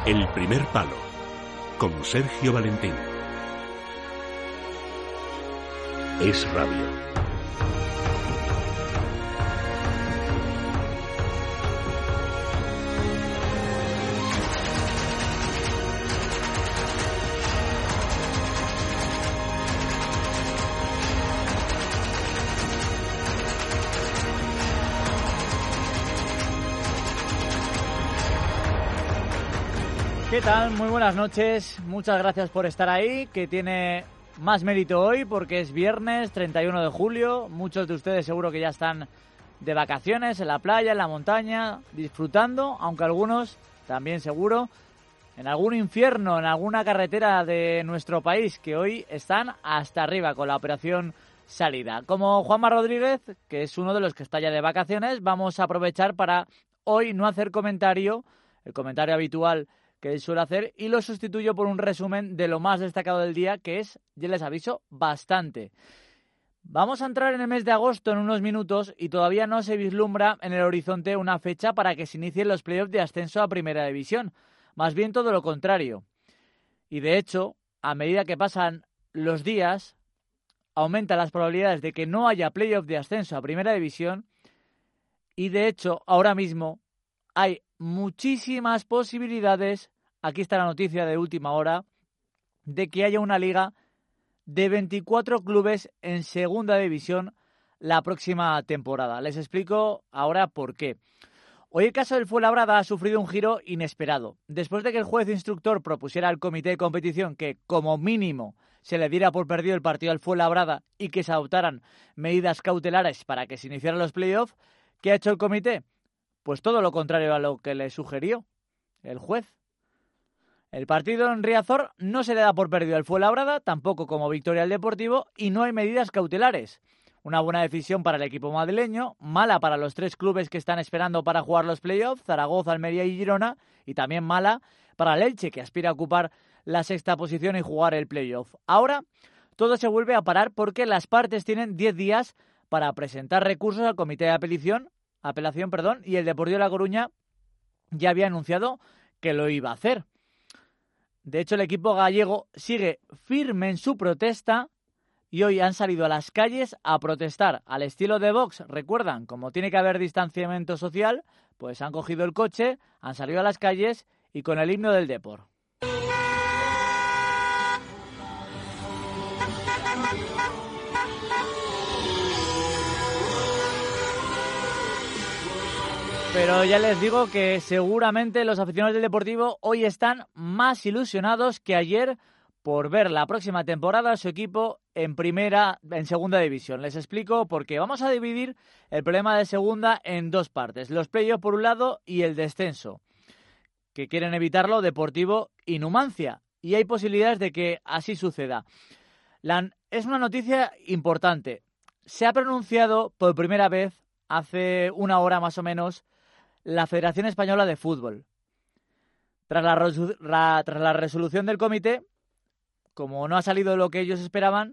El primer palo, con Sergio Valentín. Es Radio. ¿Qué tal? Muy buenas noches. Muchas gracias por estar ahí, que tiene más mérito hoy porque es viernes 31 de julio. Muchos de ustedes seguro que ya están de vacaciones en la playa, en la montaña, disfrutando, aunque algunos también seguro en algún infierno, en alguna carretera de nuestro país, que hoy están hasta arriba con la operación salida. Como Juanma Rodríguez, que es uno de los que está ya de vacaciones, vamos a aprovechar para hoy no hacer comentario, el comentario habitual que él suele hacer, y lo sustituyo por un resumen de lo más destacado del día, que es, ya les aviso, bastante. Vamos a entrar en el mes de agosto en unos minutos y todavía no se vislumbra en el horizonte una fecha para que se inicien los playoffs de ascenso a Primera División. Más bien todo lo contrario. Y de hecho, a medida que pasan los días, aumentan las probabilidades de que no haya playoffs de ascenso a Primera División. Y de hecho, ahora mismo hay muchísimas posibilidades, aquí está la noticia de última hora, de que haya una liga de 24 clubes en segunda división la próxima temporada. Les explico ahora por qué. Hoy el caso del Fuenlabrada ha sufrido un giro inesperado. Después de que el juez instructor propusiera al comité de competición que, como mínimo, se le diera por perdido el partido al Fuenlabrada y que se adoptaran medidas cautelares para que se iniciaran los playoffs, ¿qué ha hecho el comité? Pues todo lo contrario a lo que le sugirió el juez. El partido en Riazor no se le da por perdido al Fuenlabrada, tampoco como victoria al Deportivo, y no hay medidas cautelares. Una buena decisión para el equipo madrileño, mala para los tres clubes que están esperando para jugar los playoffs, Zaragoza, Almería y Girona, y también mala para el Elche, que aspira a ocupar la sexta posición y jugar el playoff. Ahora todo se vuelve a parar porque las partes tienen 10 días para presentar recursos al comité de apelación, y el Deportivo de La Coruña ya había anunciado que lo iba a hacer. De hecho, el equipo gallego sigue firme en su protesta y hoy han salido a las calles a protestar al estilo de Vox. Recuerdan, como tiene que haber distanciamiento social, pues han cogido el coche, han salido a las calles y con el himno del Depor. Pero ya les digo que seguramente los aficionados del Deportivo hoy están más ilusionados que ayer por ver la próxima temporada a su equipo en segunda división. Les explico porque vamos a dividir el problema de segunda en dos partes. Los playoffs por un lado y el descenso, que quieren evitarlo Deportivo y Numancia. Y hay posibilidades de que así suceda. Es una noticia importante. Se ha pronunciado por primera vez, hace una hora más o menos, la Federación Española de Fútbol. Tras la resolución del comité, como no ha salido lo que ellos esperaban,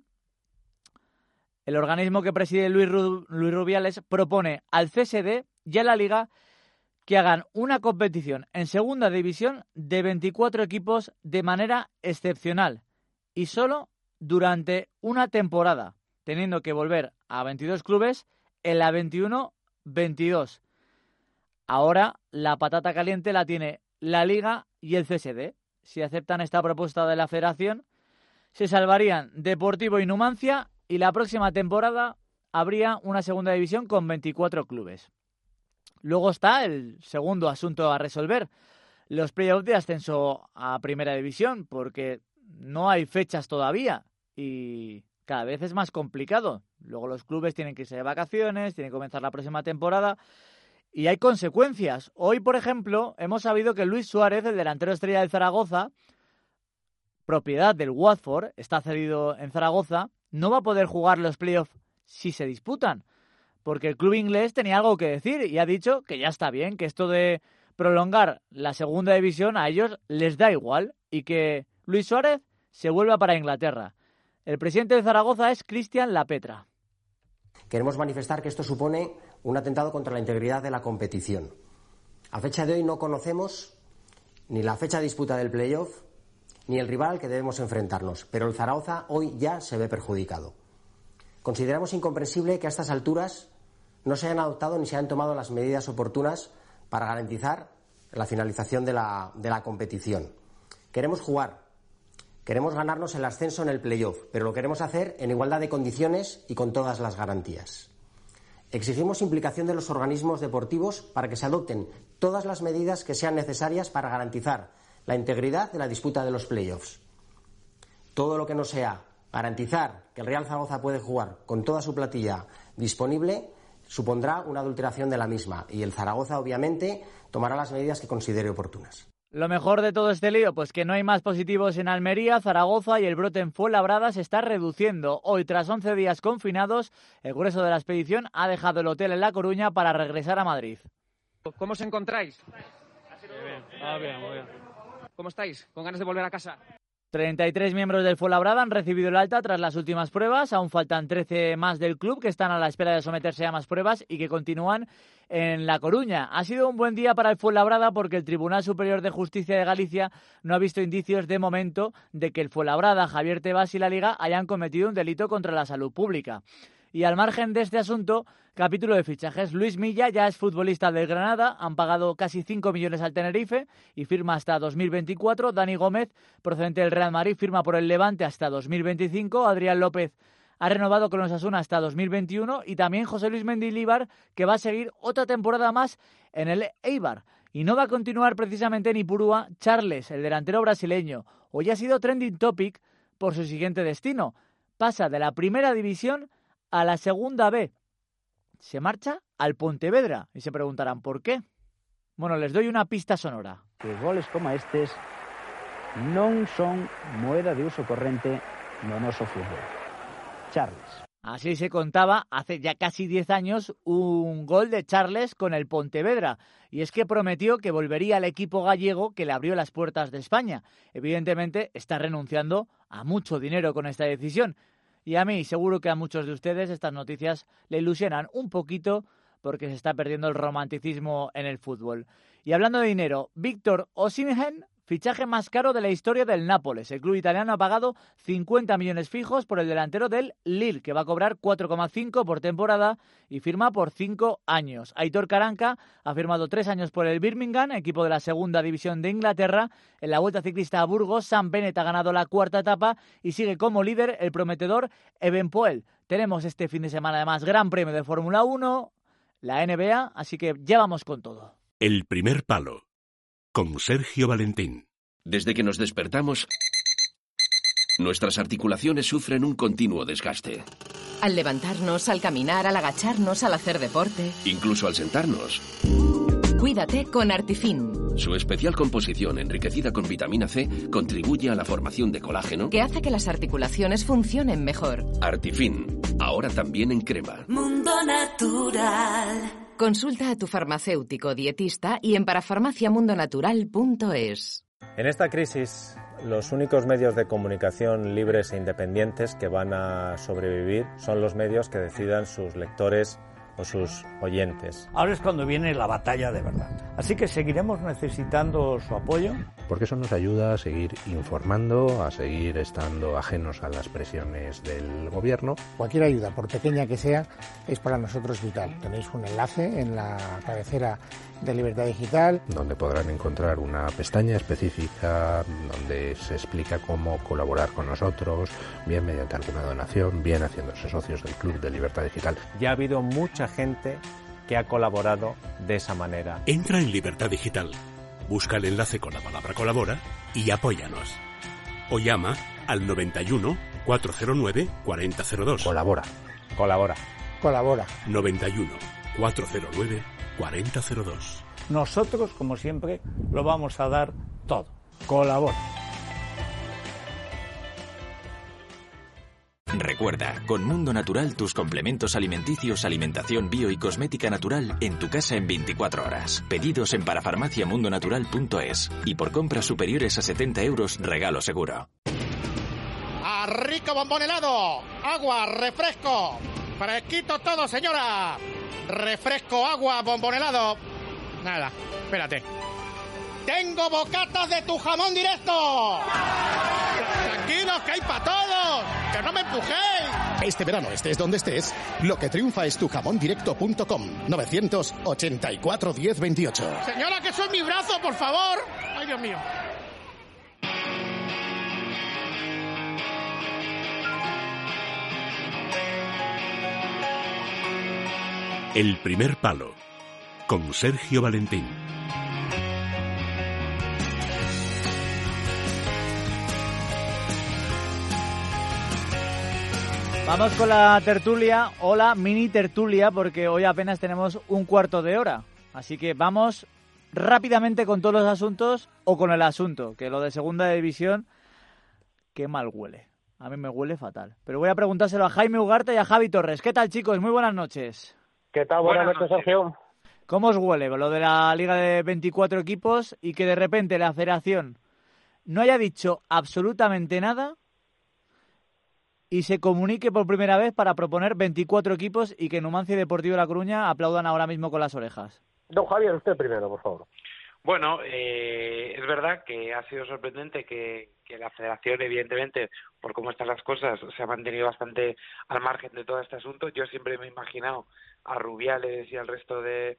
el organismo que preside Luis Rubiales propone al CSD y a la Liga que hagan una competición en segunda división de 24 equipos de manera excepcional y solo durante una temporada, teniendo que volver a 22 clubes en la 21-22. Ahora la patata caliente la tiene la Liga y el CSD. Si aceptan esta propuesta de la Federación, se salvarían Deportivo y Numancia y la próxima temporada habría una segunda división con 24 clubes. Luego está el segundo asunto a resolver, los playoffs de ascenso a Primera División, porque no hay fechas todavía y cada vez es más complicado. Luego los clubes tienen que irse de vacaciones, tienen que comenzar la próxima temporada y hay consecuencias. Hoy, por ejemplo, hemos sabido que Luis Suárez, el delantero estrella del Zaragoza, propiedad del Watford, está cedido en Zaragoza, no va a poder jugar los playoffs si se disputan, porque el club inglés tenía algo que decir y ha dicho que ya está bien, que esto de prolongar la segunda división a ellos les da igual y que Luis Suárez se vuelva para Inglaterra. El presidente de Zaragoza es Cristian Lapetra. Queremos manifestar que esto supone un atentado contra la integridad de la competición. A fecha de hoy no conocemos ni la fecha de disputa del playoff, ni el rival al que debemos enfrentarnos, pero el Zaragoza hoy ya se ve perjudicado. Consideramos incomprensible que a estas alturas no se hayan adoptado ni se hayan tomado las medidas oportunas para garantizar la finalización de la competición. Queremos jugar, queremos ganarnos el ascenso en el playoff, pero lo queremos hacer en igualdad de condiciones y con todas las garantías. Exigimos implicación de los organismos deportivos para que se adopten todas las medidas que sean necesarias para garantizar la integridad de la disputa de los playoffs. Todo lo que no sea garantizar que el Real Zaragoza puede jugar con toda su plantilla disponible supondrá una adulteración de la misma y el Zaragoza obviamente tomará las medidas que considere oportunas. Lo mejor de todo este lío, pues que no hay más positivos en Almería, Zaragoza y el brote en Fuenlabrada se está reduciendo. Hoy, tras 11 días confinados, el grueso de la expedición ha dejado el hotel en La Coruña para regresar a Madrid. ¿Cómo os encontráis? Bien, muy bien. ¿Cómo estáis? ¿Con ganas de volver a casa? 33 miembros del Fuenlabrada han recibido el alta tras las últimas pruebas. Aún faltan 13 más del club que están a la espera de someterse a más pruebas y que continúan en La Coruña. Ha sido un buen día para el Fuenlabrada porque el Tribunal Superior de Justicia de Galicia no ha visto indicios de momento de que el Fuenlabrada, Javier Tebas y la Liga hayan cometido un delito contra la salud pública. Y al margen de este asunto, capítulo de fichajes. Luis Milla ya es futbolista del Granada, han pagado casi 5 millones al Tenerife y firma hasta 2024. Dani Gómez, procedente del Real Madrid, firma por el Levante hasta 2025. Adrián López ha renovado con los Osasuna hasta 2021 y también José Luis Mendilibar, que va a seguir otra temporada más en el Eibar. Y no va a continuar precisamente en Ipurúa Charles, el delantero brasileño. Hoy ha sido trending topic por su siguiente destino. Pasa de la primera división a la segunda B. Se marcha al Pontevedra y se preguntarán ¿por qué? Bueno, les doy una pista sonora. Que goles como estes non son moeda de uso corrente no noso fútbol. Charles. Así se contaba hace ya casi 10 años un gol de Charles con el Pontevedra. Y es que prometió que volvería al equipo gallego que le abrió las puertas de España. Evidentemente está renunciando a mucho dinero con esta decisión. Y a mí, seguro que a muchos de ustedes estas noticias le ilusionan un poquito porque se está perdiendo el romanticismo en el fútbol. Y hablando de dinero, Víctor Osimhen, fichaje más caro de la historia del Nápoles. El club italiano ha pagado 50 millones fijos por el delantero del Lille, que va a cobrar 4,5 por temporada y firma por 5 años. Aitor Karanka ha firmado 3 años por el Birmingham, equipo de la segunda división de Inglaterra. En la Vuelta Ciclista a Burgos, Sam Bennett ha ganado la cuarta etapa y sigue como líder el prometedor Evenepoel. Tenemos este fin de semana además Gran Premio de Fórmula 1, la NBA, así que ya vamos con todo. El primer palo. Con Sergio Valentín. Desde que nos despertamos, nuestras articulaciones sufren un continuo desgaste. Al levantarnos, al caminar, al agacharnos, al hacer deporte. Incluso al sentarnos. Cuídate con Artifin. Su especial composición, enriquecida con vitamina C, contribuye a la formación de colágeno, que hace que las articulaciones funcionen mejor. Artifin, ahora también en crema. Mundo Natural. Consulta a tu farmacéutico dietista y en parafarmaciamundonatural.es. En esta crisis, los únicos medios de comunicación libres e independientes que van a sobrevivir son los medios que decidan sus lectores o sus oyentes. Ahora es cuando viene la batalla de verdad. Así que seguiremos necesitando su apoyo. Porque eso nos ayuda a seguir informando, a seguir estando ajenos a las presiones del gobierno. Cualquier ayuda, por pequeña que sea, es para nosotros vital. Tenéis un enlace en la cabecera de Libertad Digital, donde podrán encontrar una pestaña específica donde se explica cómo colaborar con nosotros, bien mediante alguna donación, bien haciéndose socios del Club de Libertad Digital. Ya ha habido mucha gente que ha colaborado de esa manera. Entra en Libertad Digital, busca el enlace con la palabra colabora y apóyanos. O llama al 91 409 4002. Colabora. 91 409 4002. Nosotros, como siempre, lo vamos a dar todo. Colabora. Recuerda, con Mundo Natural tus complementos alimenticios, alimentación bio y cosmética natural en tu casa en 24 horas. Pedidos en parafarmaciamundonatural.es y por compras superiores a 70 euros, regalo seguro. ¡A rico bombón helado! ¡Agua, refresco! ¡Fresquito todo, señora! Refresco, agua, bombón helado. Nada, espérate. ¡Tengo bocatas de tu jamón directo! ¡Tranquilos, que hay para todos! ¡Que no me empujéis! Este verano, estés donde estés, lo que triunfa es tujamondirecto.com. 984 10 28. Señora, que soy mi brazo, por favor. ¡Ay, Dios mío! El primer palo, con Sergio Valentín. Vamos con la tertulia, o la mini tertulia, porque hoy apenas tenemos un cuarto de hora. Así que vamos rápidamente con todos los asuntos, o con el asunto, que lo de segunda división, qué mal huele. A mí me huele fatal. Pero voy a preguntárselo a Jaime Ugarte y a Javi Torres. ¿Qué tal, chicos? Muy buenas noches. ¿Qué tal? Buenas noches, Sergio. ¿Cómo os huele lo de la liga de 24 equipos y que de repente la federación no haya dicho absolutamente nada y se comunique por primera vez para proponer 24 equipos y que Numancia y Deportivo de La Coruña aplaudan ahora mismo con las orejas? Don Javier, usted primero, por favor. Bueno, es verdad que ha sido sorprendente que la federación, evidentemente, por cómo están las cosas, se ha mantenido bastante al margen de todo este asunto. Yo siempre me he imaginado a Rubiales y al resto de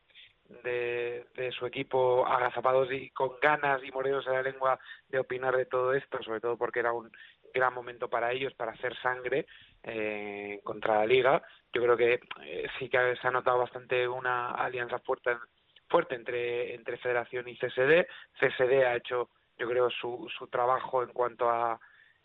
su equipo agazapados y con ganas y morenos en la lengua de opinar de todo esto, sobre todo porque era un gran momento para ellos, para hacer sangre contra la Liga. Yo creo que sí que se ha notado bastante una alianza fuerte entre Federación y CSD. CSD ha hecho, yo creo, su trabajo en cuanto a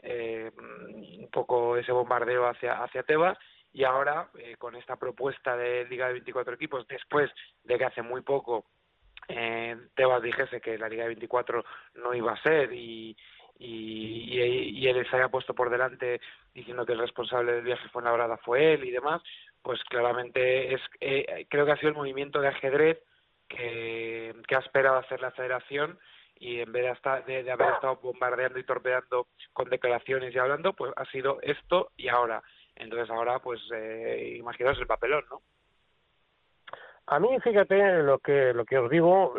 un poco ese bombardeo hacia Tebas, y ahora con esta propuesta de Liga de 24 equipos, después de que hace muy poco Tebas dijese que la Liga de 24 no iba a ser y él se haya puesto por delante diciendo que el responsable del viaje Fuenlabrada fue él y demás, pues claramente creo que ha sido el movimiento de ajedrez que ha esperado hacer la federación, y en vez de haber estado bombardeando y torpedeando con declaraciones y hablando, pues ha sido esto y ahora. Entonces ahora, pues imaginaos el papelón, ¿no? A mí, fíjate, lo que os digo,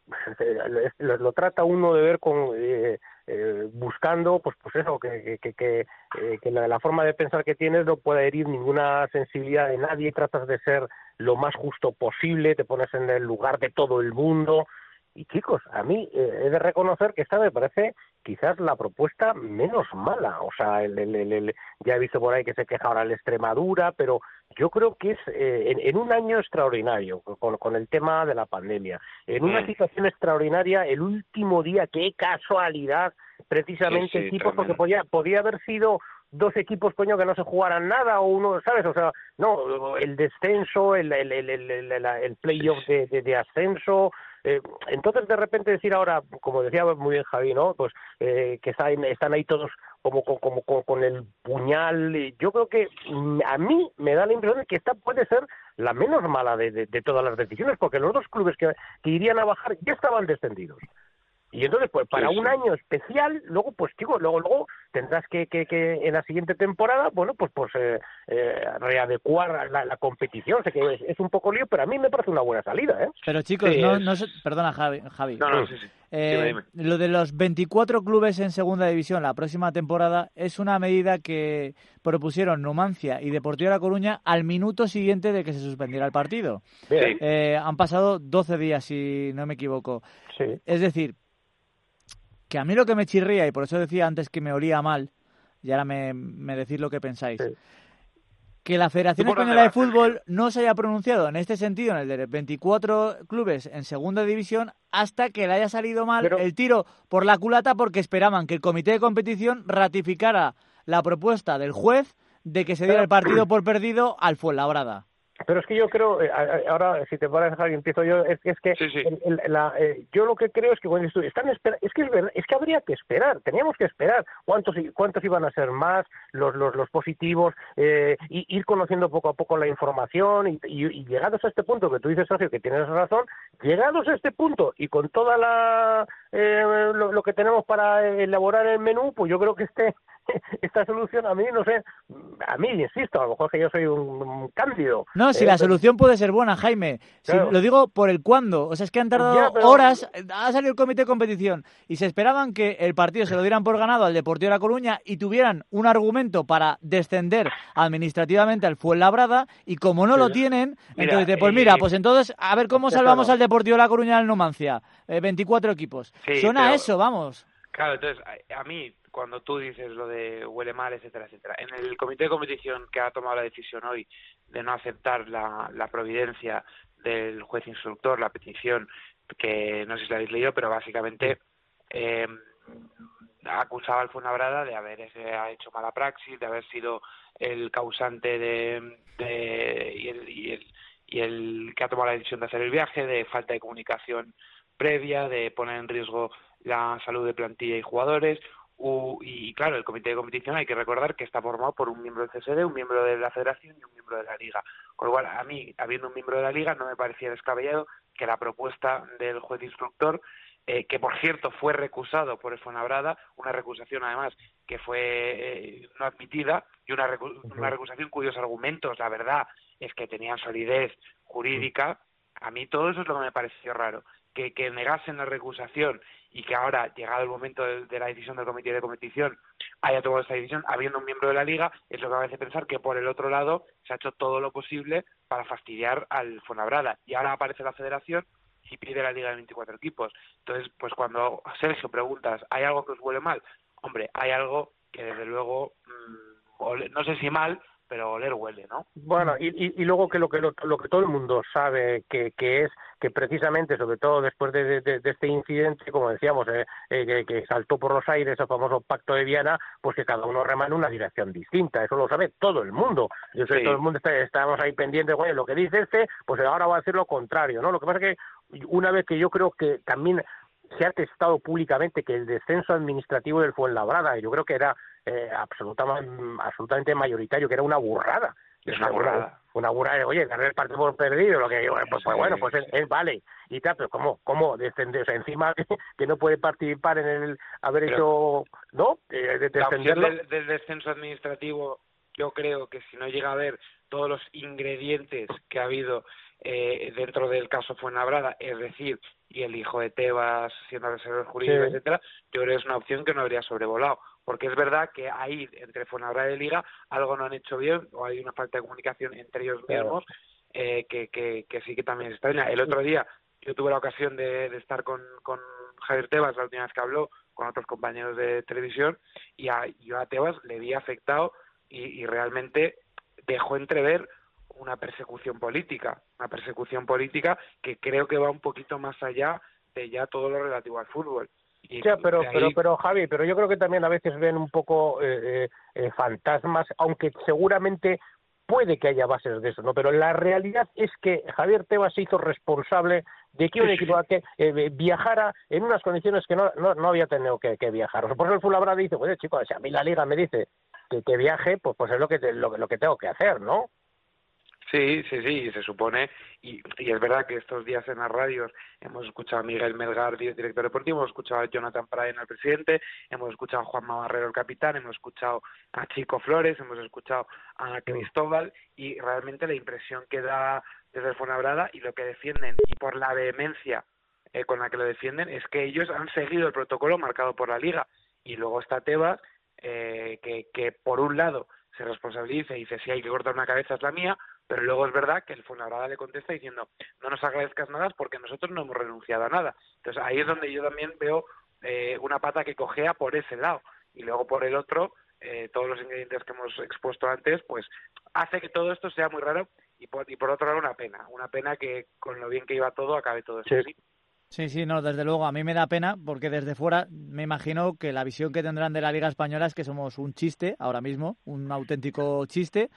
lo trata uno de ver con buscando, pues eso, que la forma de pensar que tienes no pueda herir ninguna sensibilidad de nadie, tratas de ser lo más justo posible, te pones en el lugar de todo el mundo. Y chicos, a mí he de reconocer que esta me parece quizás la propuesta menos mala. O sea, ya he visto por ahí que se queja ahora el Extremadura, pero yo creo que es en un año extraordinario con el tema de la pandemia, en una situación extraordinaria, el último día, qué casualidad, precisamente sí, equipos, porque podía haber sido 2 equipos, coño, que no se jugaran nada, o uno, ¿sabes? O sea, no, el descenso, el playoff de ascenso. Entonces, de repente decir ahora, como decía muy bien Javi, ¿no? Pues que están ahí todos como con el puñal. Yo creo que a mí me da la impresión de que esta puede ser la menos mala de todas las decisiones, porque los 2 clubes que irían a bajar ya estaban descendidos. Y entonces, pues para un año especial, luego, pues chicos, luego tendrás que en la siguiente temporada, bueno, pues readecuar la competición. Sé que es un poco lío, pero a mí me parece una buena salida, ¿eh? Pero chicos, perdona, Javi. No, sí. Dime. Lo de los 24 clubes en segunda división la próxima temporada es una medida que propusieron Numancia y Deportivo de La Coruña al minuto siguiente de que se suspendiera el partido. Han pasado 12 días, si no me equivoco. Sí. Es decir, que a mí lo que me chirría, y por eso decía antes que me olía mal, y ahora me decís lo que pensáis, que la Federación Española de Fútbol no se haya pronunciado en este sentido, en el de 24 clubes en segunda división, hasta que le haya salido mal el tiro por la culata, porque esperaban que el comité de competición ratificara la propuesta del juez de que se diera el partido por perdido al Fuenlabrada. Pero es que yo creo, ahora si te parece, Javi, empiezo yo, es que yo lo que creo es que cuando es que habría que esperar, teníamos que esperar cuántos iban a ser más, los positivos, ir conociendo poco a poco la información y llegados a este punto, que tú dices, Sergio, que tienes razón, llegados a este punto y con toda lo que tenemos para elaborar el menú, pues yo creo que esta solución a mí, no sé, a mí, insisto, a lo mejor que yo soy un cándido. No, si la solución puede ser buena, Jaime. Claro. Si, lo digo por el cuándo. O sea, es que han tardado horas, ha salido el comité de competición y se esperaban que el partido se lo dieran por ganado al Deportivo de La Coruña y tuvieran un argumento para descender administrativamente al Fuenlabrada, y como no lo tienen, entonces pues mira, pues entonces a ver cómo salvamos al Deportivo de La Coruña del Numancia. 24 equipos. Suena a eso, vamos. Claro, entonces, a mí, cuando tú dices lo de huele mal, etcétera, etcétera, en el comité de competición que ha tomado la decisión hoy de no aceptar la providencia del juez instructor, la petición, que no sé si la habéis leído, pero básicamente acusaba al Fuenlabrada de haber hecho mala praxis, de haber sido el causante y el que ha tomado la decisión de hacer el viaje, de falta de comunicación previa, de poner en riesgo la salud de plantilla y jugadores. Y claro, el comité de competición hay que recordar que está formado por un miembro del CSD, un miembro de la Federación y un miembro de la Liga. Con lo cual, a mí, habiendo un miembro de la Liga, no me parecía descabellado que la propuesta del juez instructor, que por cierto fue recusado por el Fuenlabrada, una recusación además que fue no admitida, y una recusación cuyos argumentos, la verdad, es que tenían solidez jurídica. A mí todo eso es lo que me pareció raro. Que negasen la recusación y que ahora, llegado el momento de la decisión del comité de competición, haya tomado esta decisión habiendo un miembro de la Liga, es lo que me hace pensar que por el otro lado se ha hecho todo lo posible para fastidiar al Fuenlabrada. Y ahora aparece la Federación y pide la Liga de 24 equipos. Entonces, pues cuando Sergio preguntas, ¿hay algo que os huele mal? Hombre, hay algo que desde luego, no sé si mal, pero oler huele, ¿no? Bueno, y luego que lo que todo el mundo sabe que es que precisamente, sobre todo después de este incidente, como decíamos, que saltó por los aires el famoso Pacto de Viana, pues que cada uno rema en una dirección distinta. Eso lo sabe todo el mundo. Yo sé que todo el mundo estábamos ahí pendientes, bueno, lo que dice pues ahora va a decir lo contrario, ¿no? Lo que pasa es que una vez que yo creo que también se ha testado públicamente que el descenso administrativo del Fuenlabrada, yo creo que era absolutamente mayoritario, que era una burrada. Es una burrada. Una burrada, oye, ganar el partido por perdido, lo que pues bueno, pues él vale. Y tal, pero ¿cómo descender? O sea, encima que no puede participar en el haber hecho, ¿no? Descenderlo. La opción del descenso administrativo, yo creo que si no llega a haber todos los ingredientes que ha habido dentro del caso Fuenlabrada, es decir, y el hijo de Tebas siendo reserva jurídico, etcétera, yo creo que es una opción que no habría sobrevolado, porque es verdad que ahí entre Fuenlabrada y Liga algo no han hecho bien, o hay una falta de comunicación entre ellos mismos, que sí que también es extraña. El otro día yo tuve la ocasión de estar con Javier Tebas, la última vez que habló, con otros compañeros de televisión, y yo a Tebas le vi afectado y realmente dejó entrever una persecución política que creo que va un poquito más allá de ya todo lo relativo al fútbol. Pero Javi, pero yo creo que también a veces ven un poco fantasmas, aunque seguramente puede que haya bases de eso, ¿no? Pero la realidad es que Javier Tebas se hizo responsable de que un equipo viajara en unas condiciones que no había tenido que viajar. O sea, por eso el Fuenlabrada dice, oye, chicos, si a mí la Liga me dice que viaje, pues es lo que tengo que hacer, ¿no? Sí, se supone, y es verdad que estos días en las radios hemos escuchado a Miguel Melgar, director deportivo, hemos escuchado a Jonathan Praen, el presidente, hemos escuchado a Juanma Barrero, el capitán, hemos escuchado a Chico Flores, hemos escuchado a Cristóbal, y realmente la impresión que da desde el Fuenlabrada y lo que defienden, y por la vehemencia con la que lo defienden, es que ellos han seguido el protocolo marcado por la Liga, y luego está Tebas, que por un lado se responsabiliza y dice, si hay que cortar una cabeza es la mía, pero luego es verdad que el Fuenlabrada le contesta diciendo, no nos agradezcas nada porque nosotros no hemos renunciado a nada. Entonces ahí es donde yo también veo una pata que cojea por ese lado, y luego por el otro, todos los ingredientes que hemos expuesto antes, pues hace que todo esto sea muy raro, y por otro lado una pena que con lo bien que iba todo acabe todo esto así. Sí, no, desde luego, a mí me da pena porque desde fuera me imagino que la visión que tendrán de la Liga Española es que somos un chiste ahora mismo, un auténtico chiste.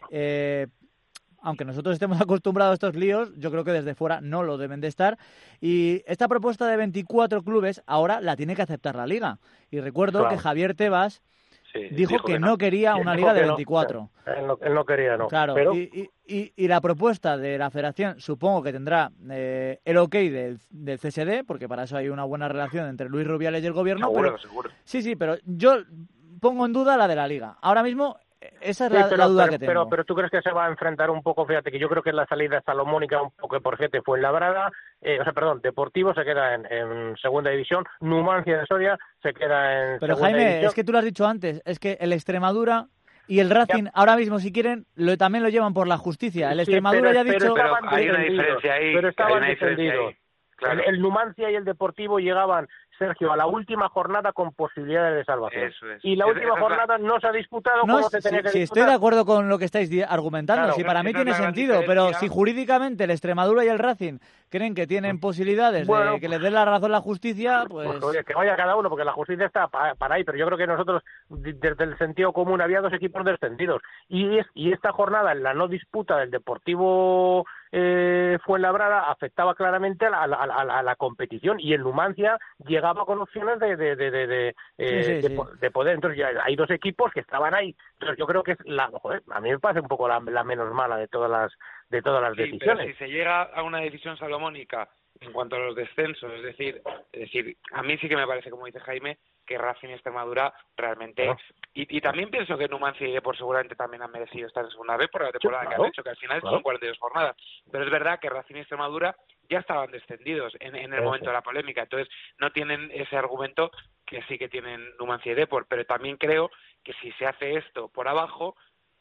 Aunque nosotros estemos acostumbrados a estos líos, yo creo que desde fuera no lo deben de estar. Y esta propuesta de 24 clubes ahora la tiene que aceptar la Liga. Y recuerdo que Javier Tebas dijo que no quería una Liga de 24. Él no quería, no. Claro, pero... y la propuesta de la Federación supongo que tendrá el ok del CSD, porque para eso hay una buena relación entre Luis Rubiales y el Gobierno. Seguro. Sí, pero yo pongo en duda la de la Liga. Ahora mismo, esa es la duda que tengo. Pero tú crees que se va a enfrentar un poco, fíjate que yo creo que es la salida salomónica un poco por gente Fuenlabrada, Deportivo se queda en segunda división, Numancia de Soria se queda en pero segunda Jaime, división. es que tú lo has dicho antes, es que el Extremadura y el Racing ahora mismo, si quieren, también lo llevan por la justicia. El Extremadura ya ha dicho... Pero hay una diferencia ahí. Pero estaban defendidos. Claro. El Numancia y el Deportivo llegaban, Sergio, a la última jornada con posibilidades de salvación. Eso es. Y la última jornada no se ha disputado como se tenía que disputar. Estoy de acuerdo con lo que estáis argumentando, claro, sí, para mí tiene sentido, pero si jurídicamente el Extremadura y el Racing creen que tienen posibilidades de que les dé la razón la justicia, pues... Oye, que vaya cada uno, porque la justicia está para ahí, pero yo creo que nosotros, desde el sentido común, había 2 equipos descendidos. Y esta jornada, en la no disputa del Deportivo Fuenlabrada, afectaba claramente a la competición, y el Numancia llegaba con opciones de poder. Entonces ya hay 2 equipos que estaban ahí. Entonces yo creo que es a mí me parece un poco la menos mala de todas las decisiones. Pero si se llega a una decisión salomónica en cuanto a los descensos, es decir, a mí sí que me parece, como dice Jaime, que Racing y Extremadura realmente... No. Y también pienso que Numancia y Depor seguramente también han merecido estar en segunda vez por la temporada que han hecho, que al final son 42 jornadas. Pero es verdad que Racing y Extremadura ya estaban descendidos en el momento de la polémica, entonces no tienen ese argumento que sí que tienen Numancia y Depor, pero también creo que si se hace esto por abajo,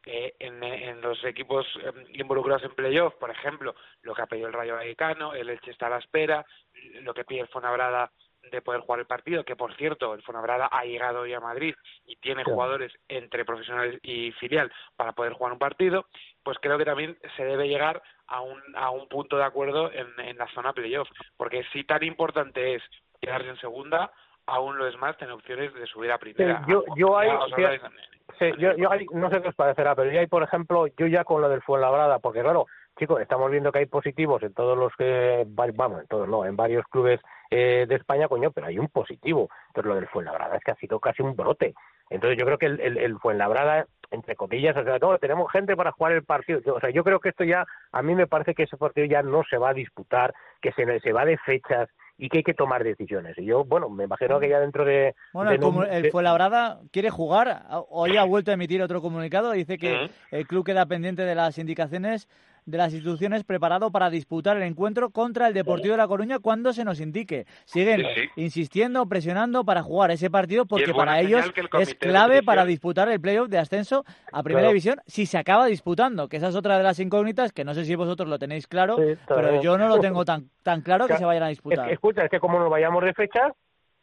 en los equipos involucrados en playoff, por ejemplo, lo que ha pedido el Rayo Vallecano, el Elche está a la espera, lo que pide el Fuenlabrada de poder jugar el partido, que por cierto el Fuenlabrada ha llegado hoy a Madrid y tiene jugadores entre profesionales y filial para poder jugar un partido, pues creo que también se debe llegar a un punto de acuerdo en la zona playoff, porque si tan importante es quedarse en segunda, aún lo es más tener opciones de subir a primera. Yo ahí no sé qué os parecerá, pero yo ahí, por ejemplo, yo ya con lo del Fuenlabrada, porque claro, chicos, estamos viendo que hay positivos en todos los en varios clubes de España, pero hay un positivo. Entonces lo del Fuenlabrada es que ha sido casi un brote. Entonces yo creo que el Fuenlabrada, entre comillas, tenemos gente para jugar el partido. Yo creo que esto ya, a mí me parece que ese partido ya no se va a disputar, que se va de fechas y que hay que tomar decisiones. Y yo, me imagino que ya dentro de... el Fuenlabrada quiere jugar. Hoy ha vuelto a emitir otro comunicado. Dice que el club queda pendiente de las indicaciones de las instituciones, preparado para disputar el encuentro contra el Deportivo de La Coruña cuando se nos indique. Siguen insistiendo, presionando para jugar ese partido, porque para ellos es clave para disputar el playoff de ascenso a Primera División, si se acaba disputando, que esa es otra de las incógnitas, que no sé si vosotros lo tenéis claro, pero yo no lo tengo tan claro que se vayan a disputar. Es que como nos vayamos de fechas,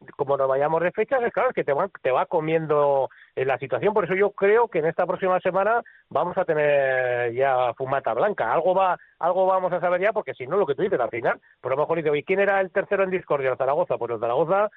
es claro, es que te va comiendo la situación. Por eso yo creo que en esta próxima semana vamos a tener ya fumata blanca. Algo vamos a saber ya, porque si no, lo que tú dices al final, por lo mejor dice, ¿y quién era el tercero en discordia? El Zaragoza. Pues el Zaragoza,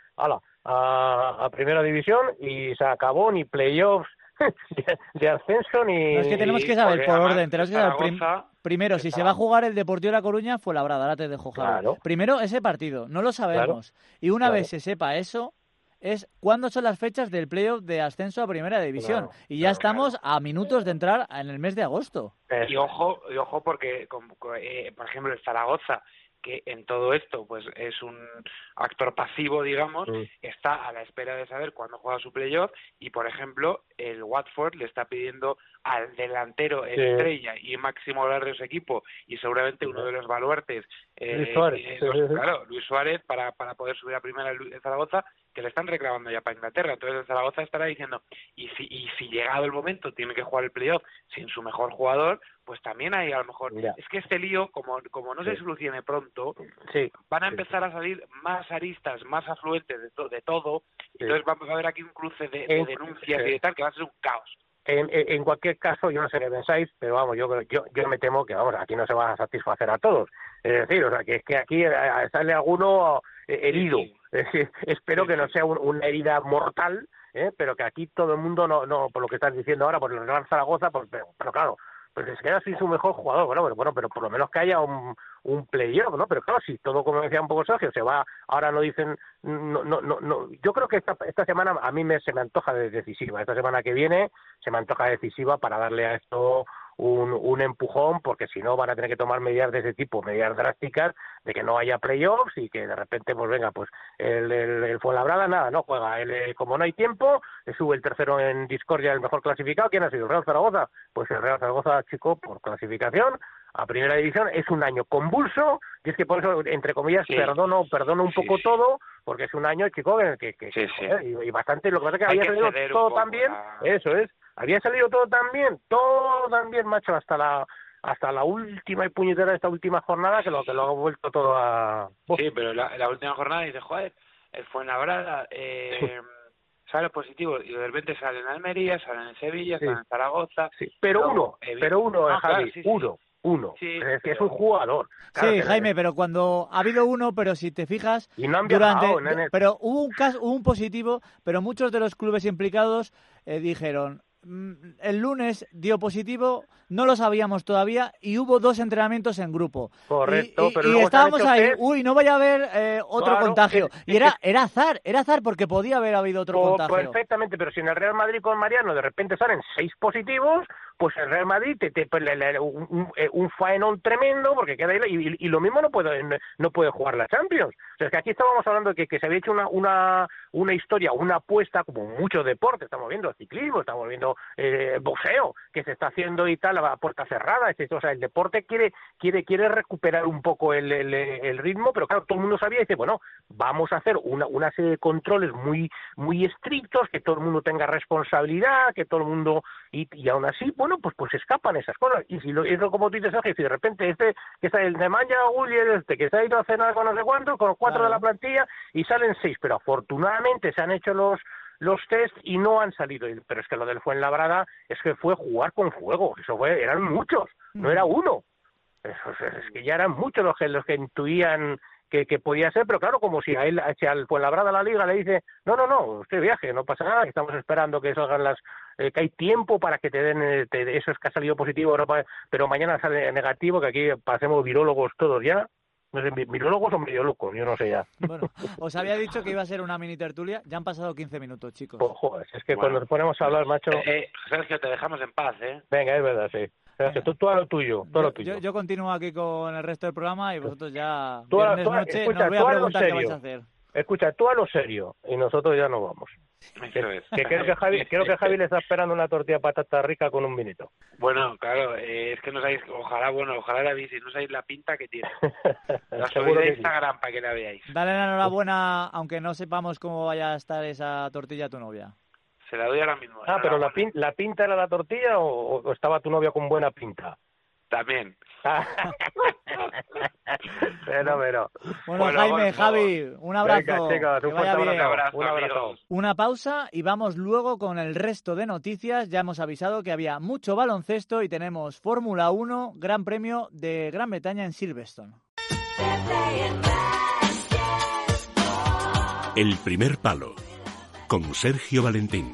a Primera División, y se acabó, ni playoffs de ascenso, ni... No, es que tenemos que saber por orden, tenemos que saber primero si se va a jugar el Deportivo de La Coruña, Fuenlabrada, ahora te dejo, Javier. Claro. Primero ese partido, no lo sabemos. Y una vez se sepa eso, es cuándo son las fechas del playoff de ascenso a Primera División. Y ya estamos a minutos de entrar en el mes de agosto. Y ojo porque, por ejemplo, el Zaragoza, que en todo esto pues es un actor pasivo, digamos, está a la espera de saber cuándo juega su playoff, y por ejemplo el Watford le está pidiendo al delantero estrella y máximo goleador de su equipo, y seguramente uno de los baluartes, Luis Suárez, Luis Suárez, para poder subir a Primera el Zaragoza, que le están reclamando ya para Inglaterra. Entonces el Zaragoza estará diciendo, y si llegado el momento tiene que jugar el playoff sin su mejor jugador, pues también hay a lo mejor... Es que este lío, como no se solucione pronto, van a empezar a salir más aristas, más afluentes de todo, entonces vamos a ver aquí un cruce de denuncias y de tal, que va a ser un caos. En cualquier caso, yo no sé qué pensáis, pero vamos, yo me temo que aquí no se va a satisfacer a todos. Es decir, que es que aquí sale alguno herido. Espero que no sea una herida mortal, pero que aquí todo el mundo no, por lo que estás diciendo ahora, por el Real Zaragoza, pero claro, pues se queda sin su mejor jugador, pero por lo menos que haya un playoff, ¿no? Pero claro, si todo, como decía un poco Sergio, se va, ahora no dicen, no, yo creo que esta semana a mí se me antoja decisiva, esta semana que viene se me antoja decisiva para darle a esto un empujón, porque si no van a tener que tomar medidas de ese tipo, medidas drásticas, de que no haya playoffs y que de repente, pues venga, pues el Fuenlabrada nada, no juega. Como no hay tiempo, sube el tercero en discordia, el mejor clasificado. ¿Quién ha sido? ¿El Real Zaragoza? Pues el Real Zaragoza, chico, por clasificación a primera división. Es un año convulso, y es que por eso, entre comillas, perdono un poco todo, porque es un año, chico, en el que joder, y bastante. Lo que pasa es que había salido todo tan bien, eso es, había salido todo tan bien, macho, hasta la última y puñetera de esta última jornada, que lo ha vuelto todo a... Sí, pero la última jornada dice, joder, el Fuenlabrada sale positivo, y de repente salen en Almería, salen en Sevilla, salen en Zaragoza... Sí, pero uno, Javi, uno. Sí, es que es un jugador. Claro, sí, Jaime, pero cuando ha habido uno, pero si te fijas, y no han viajado, pero hubo un positivo, pero muchos de los clubes implicados dijeron, el lunes dio positivo, no lo sabíamos todavía, y hubo 2 entrenamientos en grupo. Correcto, pero y estábamos ahí, no vaya a haber otro contagio. Y era azar, porque podía haber habido otro contagio. Perfectamente, pero si en el Real Madrid con Mariano de repente salen 6 positivos, pues el Real Madrid un faenón tremendo, porque queda ahí, y lo mismo no puede jugar la Champions. O sea, es que aquí estábamos hablando de que se había hecho una historia, una apuesta, como mucho deporte, estamos viendo ciclismo, estamos viendo boxeo, que se está haciendo y tal, a puerta cerrada. O sea, el deporte quiere recuperar un poco el ritmo, pero claro, todo el mundo sabía y dice, bueno, vamos a hacer una serie de controles muy, muy estrictos, que todo el mundo tenga responsabilidad, que todo el mundo, y aún así, bueno, pues escapan esas cosas. Y si es como tú dices, Sergio, si de repente que está el de Manja Gullier, que se ha ido a cenar con no sé cuántos, con 4 de la plantilla, y salen 6, pero afortunadamente se han hecho los test y no han salido. Pero es que lo del Fuenlabrada es que fue jugar con fuego. Eran muchos, no era uno. Es que ya eran muchos los que intuían que podía ser, pero claro, como si al Fuenlabrada la Liga le dice, no, usted viaje, no pasa nada, que estamos esperando que salgan que hay tiempo para que te den eso, es que ha salido positivo, pero mañana sale negativo, que aquí pasemos virólogos todos ya. No sé, virólogos o medio locos, yo no sé ya. Bueno, os había dicho que iba a ser una mini tertulia, ya han pasado 15 minutos, chicos. Pues, joder, es que cuando nos ponemos a hablar, macho... Sergio, te dejamos en paz, ¿eh? Venga, es verdad, sí. Sergio, tú a lo tuyo, Yo continúo aquí con el resto del programa y vosotros ya... Escucha, nos voy a preguntar qué vais a hacer. Escucha, tú a lo serio, y nosotros ya nos vamos. Que creo que Javi le está esperando una tortilla de patata rica con un vinito. Bueno, claro, es que no sabéis, ojalá la veis, no sabéis la pinta que tiene. La subí de Instagram para que la veáis. Dale la enhorabuena, aunque no sepamos cómo vaya a estar esa tortilla a tu novia. Se la doy ahora mismo. Pero la pinta era la tortilla o estaba tu novia con buena pinta. También. Pero. Bueno, Jaime, Javi, un abrazo. Venga, chicos, que vaya bien. Un abrazo. Una pausa y vamos luego con el resto de noticias. Ya hemos avisado que había mucho baloncesto y tenemos Fórmula 1, Gran Premio de Gran Bretaña en Silverstone. El primer palo, con Sergio Valentín.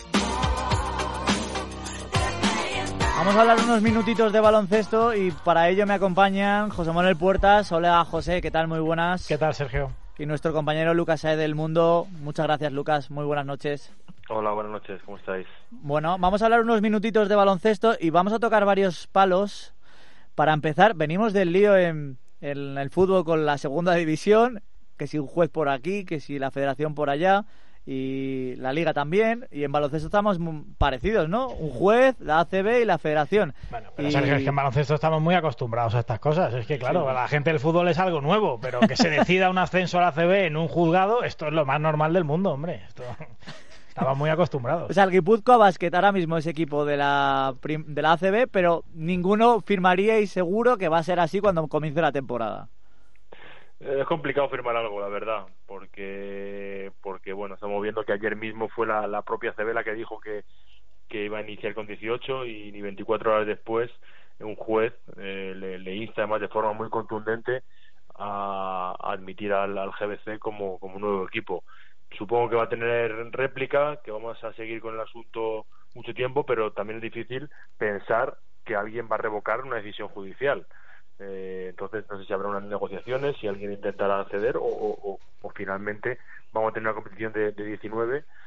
Vamos a hablar unos minutitos de baloncesto y para ello me acompañan José Manuel Puertas. Hola, José, ¿qué tal? Muy buenas. ¿Qué tal, Sergio? Y nuestro compañero Lucas Saez del Mundo. Muchas gracias, Lucas. Muy buenas noches. Hola, buenas noches. ¿Cómo estáis? Bueno, vamos a hablar unos minutitos de baloncesto y vamos a tocar varios palos. Para empezar, venimos del lío en el fútbol con la segunda división, que si un juez por aquí, que si la federación por allá... y la Liga también, y en baloncesto estamos parecidos, ¿no? Un juez, la ACB y la Federación. Bueno, pero Sergio, es que en baloncesto estamos muy acostumbrados a estas cosas. Es que, claro, a la gente del fútbol es algo nuevo, pero que se decida un ascenso a la ACB en un juzgado, esto es lo más normal del mundo, hombre. Estamos muy acostumbrados. O sea, el Guipúzcoa Basket ahora mismo es equipo de la ACB, pero ninguno firmaríais seguro que va a ser así cuando comience la temporada. Es complicado firmar algo, la verdad, porque bueno, estamos viendo que ayer mismo fue la propia CB la que dijo que iba a iniciar con 18 y ni 24 horas después un juez le insta además de forma muy contundente a admitir al GBC como un nuevo equipo. Supongo que va a tener réplica, que vamos a seguir con el asunto mucho tiempo, pero también es difícil pensar que alguien va a revocar una decisión judicial. Entonces no sé si habrá unas negociaciones, si alguien intentará acceder o finalmente vamos a tener una competición de 19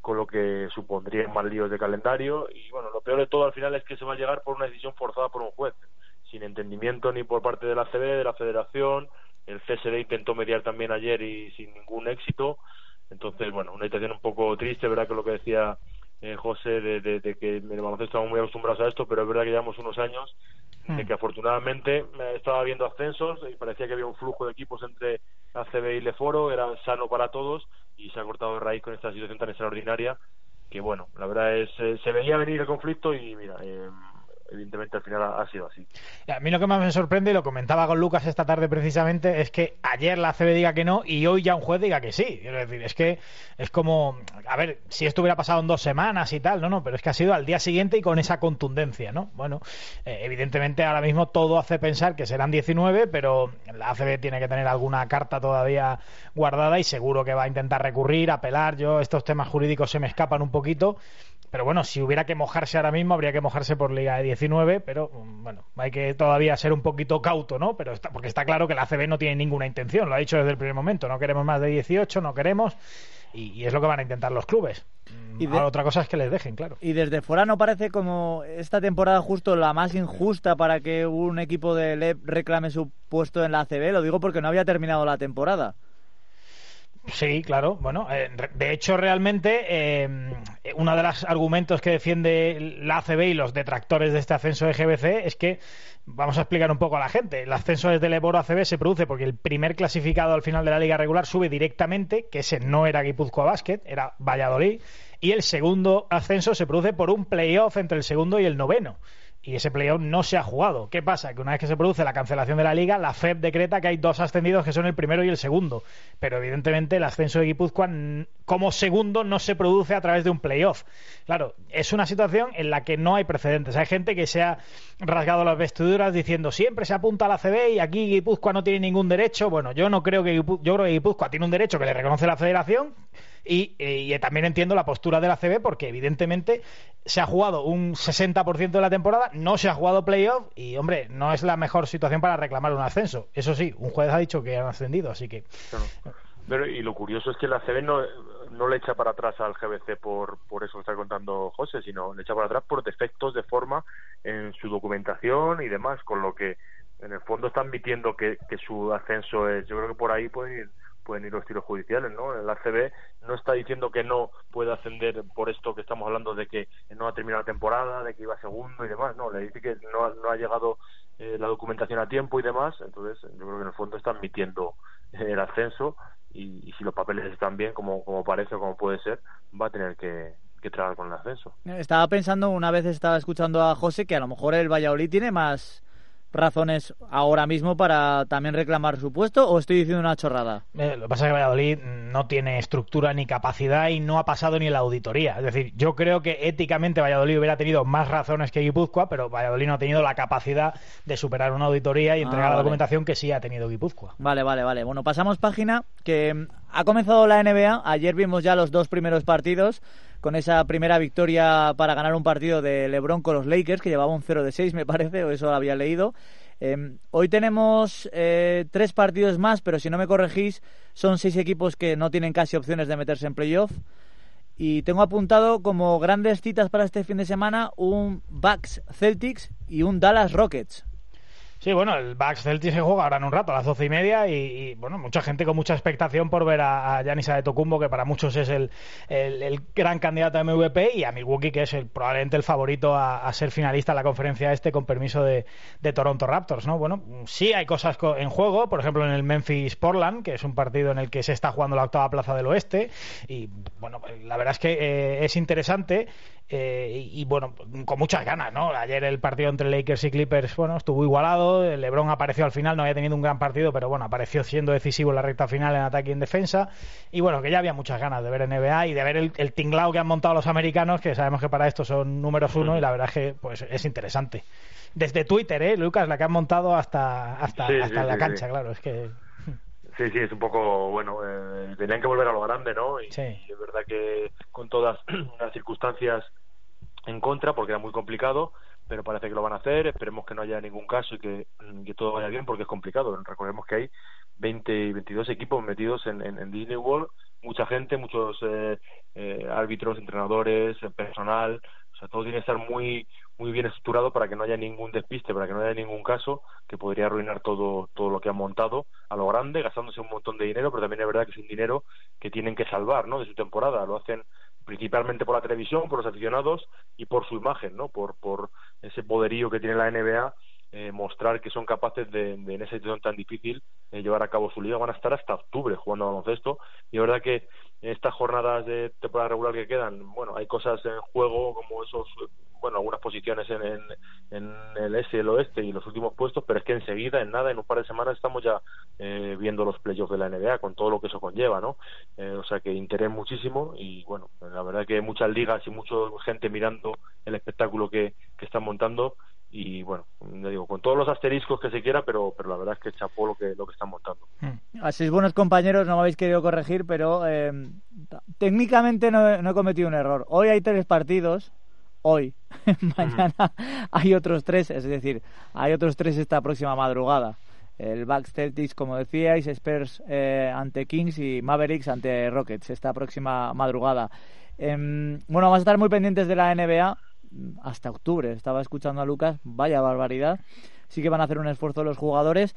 con lo que supondría más líos de calendario. Y bueno, lo peor de todo al final es que se va a llegar por una decisión forzada por un juez, sin entendimiento ni por parte de la ACB, de la Federación. El CSD intentó mediar también ayer y sin ningún éxito. Entonces, bueno, una situación un poco triste, verdad, que lo que decía José, de que en el baloncesto estamos muy acostumbrados a esto, pero es verdad que llevamos unos años de que afortunadamente estaba habiendo ascensos y parecía que había un flujo de equipos entre ACB y Leforo, era sano para todos, y se ha cortado de raíz con esta situación tan extraordinaria que, bueno, la verdad es se veía venir el conflicto y mira, evidentemente al final ha sido así. A mí lo que más me sorprende, y lo comentaba con Lucas esta tarde precisamente, es que ayer la ACB diga que no y hoy ya un juez diga que sí. Es decir, es que es como, a ver, si esto hubiera pasado en 2 semanas y tal, no, pero es que ha sido al día siguiente y con esa contundencia, ¿no? Bueno, evidentemente ahora mismo todo hace pensar que serán 19, pero la ACB tiene que tener alguna carta todavía guardada y seguro que va a intentar recurrir, apelar. Yo, estos temas jurídicos se me escapan un poquito. Pero bueno, si hubiera que mojarse ahora mismo, habría que mojarse por Liga de 19, pero bueno, hay que todavía ser un poquito cauto, ¿no? Pero porque está claro que la ACB no tiene ninguna intención, lo ha dicho desde el primer momento, no queremos más de 18, no queremos, y es lo que van a intentar los clubes. Ahora, otra cosa es que les dejen, claro. Y desde fuera no parece como esta temporada justo la más injusta para que un equipo de LEP reclame su puesto en la ACB, lo digo porque no había terminado la temporada. Sí, claro. Bueno, de hecho, realmente, uno de los argumentos que defiende la ACB y los detractores de este ascenso de GBC es que, vamos a explicar un poco a la gente, el ascenso desde Leboro a ACB se produce porque el primer clasificado al final de la liga regular sube directamente, que ese no era Guipúzcoa Basket, era Valladolid, y el segundo ascenso se produce por un playoff entre el segundo y el noveno. Y ese playoff no se ha jugado. ¿Qué pasa? Que una vez que se produce la cancelación de la liga, la FEB decreta que hay 2 ascendidos que son el primero y el segundo. Pero evidentemente el ascenso de Guipúzcoa como segundo no se produce a través de un playoff. Claro, es una situación en la que no hay precedentes. Hay gente que se ha rasgado las vestiduras diciendo siempre se apunta a la ACB y aquí Guipúzcoa no tiene ningún derecho. Bueno, yo creo que Guipúzcoa tiene un derecho que le reconoce la Federación. Y también entiendo la postura de la ACB porque evidentemente se ha jugado un 60% de la temporada, no se ha jugado playoff y, hombre, no es la mejor situación para reclamar un ascenso. Eso sí, un juez ha dicho que han ascendido, así que... Pero, y lo curioso es que la ACB no le echa para atrás al GBC por eso que está contando José, sino le echa para atrás por defectos de forma en su documentación y demás, con lo que en el fondo está admitiendo que su ascenso es... Yo creo que por ahí pueden ir los tiros judiciales, ¿no? El ACB no está diciendo que no puede ascender por esto que estamos hablando de que no ha terminado la temporada, de que iba segundo y demás, no, le dice que no ha llegado la documentación a tiempo y demás. Entonces yo creo que en el fondo está admitiendo el ascenso y si los papeles están bien, como parece o como puede ser, va a tener que trabajar con el ascenso. Estaba pensando, una vez estaba escuchando a José, que a lo mejor el Valladolid tiene más razones ahora mismo para también reclamar su puesto, o estoy diciendo una chorrada. Lo que pasa es que Valladolid no tiene estructura ni capacidad y no ha pasado ni la auditoría. Es decir, yo creo que éticamente Valladolid hubiera tenido más razones que Guipúzcoa, pero Valladolid no ha tenido la capacidad de superar una auditoría y entregar la documentación que sí ha tenido Guipúzcoa. Vale. Bueno, pasamos página, que ha comenzado la NBA. Ayer vimos ya los 2 primeros partidos, con esa primera victoria para ganar un partido de LeBron con los Lakers, que llevaba un 0-6, me parece, o eso lo había leído. Hoy tenemos 3 partidos más, pero si no me corregís, son 6 equipos que no tienen casi opciones de meterse en playoff. Y tengo apuntado como grandes citas para este fin de semana un Bucks Celtics y un Dallas Rockets. Sí, bueno, el Bucks Celtics se juega ahora en un rato, a las 12:30, y bueno, mucha gente con mucha expectación por ver a Giannis Antetokounmpo, que para muchos es el gran candidato a MVP, y a Milwaukee, que es probablemente el favorito a ser finalista en la conferencia con permiso de Toronto Raptors, ¿no? Bueno, sí hay cosas en juego, por ejemplo en el Memphis-Portland, que es un partido en el que se está jugando la 8ª plaza del oeste, y bueno, la verdad es que es interesante. Y bueno, con muchas ganas, ¿no? Ayer el partido entre Lakers y Clippers, bueno, estuvo igualado. LeBron apareció al final, no había tenido un gran partido, pero bueno, apareció siendo decisivo en la recta final en ataque y en defensa. Y bueno, que ya había muchas ganas de ver NBA y de ver el tinglao que han montado los americanos, que sabemos que para esto son números 1, y la verdad es que pues es interesante. Desde Twitter, Lucas, la que han montado hasta la cancha, claro, es que... Sí, es un poco, bueno, tenían que volver a lo grande, ¿no? Y sí. Es verdad que con todas las circunstancias en contra, porque era muy complicado, pero parece que lo van a hacer. Esperemos que no haya ningún caso y que todo vaya bien, porque es complicado. Recordemos que hay 20 y 22 equipos metidos en Disney World, mucha gente, muchos árbitros, entrenadores, personal. O sea, todo tiene que estar muy bien estructurado para que no haya ningún despiste, para que no haya ningún caso que podría arruinar todo lo que han montado a lo grande, gastándose un montón de dinero, pero también es verdad que es un dinero que tienen que salvar, ¿no?, de su temporada. Lo hacen principalmente por la televisión, por los aficionados y por su imagen, ¿no?, por ese poderío que tiene la NBA, mostrar que son capaces de en esa situación tan difícil llevar a cabo su liga. Van a estar hasta octubre jugando a baloncesto, y es verdad que en estas jornadas de temporada regular que quedan, bueno, hay cosas en juego como esos, bueno, algunas posiciones en el este y el oeste y los últimos puestos, pero es que enseguida, en un par de semanas estamos ya viendo los playoffs de la NBA con todo lo que eso conlleva, ¿no? O sea que interés muchísimo, y bueno, la verdad que muchas ligas y mucha gente mirando el espectáculo que están montando. Y bueno, le digo, con todos los asteriscos que se quiera, pero la verdad es que chapó lo que están montando. Así, buenos compañeros, no me habéis querido corregir, pero técnicamente no he cometido un error. Hoy hay 3 partidos, hoy. Mañana hay otros 3, es decir, hay otros 3 esta próxima madrugada. El Bucks Celtics, como decíais, Spurs ante Kings y Mavericks ante Rockets esta próxima madrugada. Bueno, vamos a estar muy pendientes de la NBA hasta octubre. Estaba escuchando a Lucas, vaya barbaridad. Sí que van a hacer un esfuerzo los jugadores.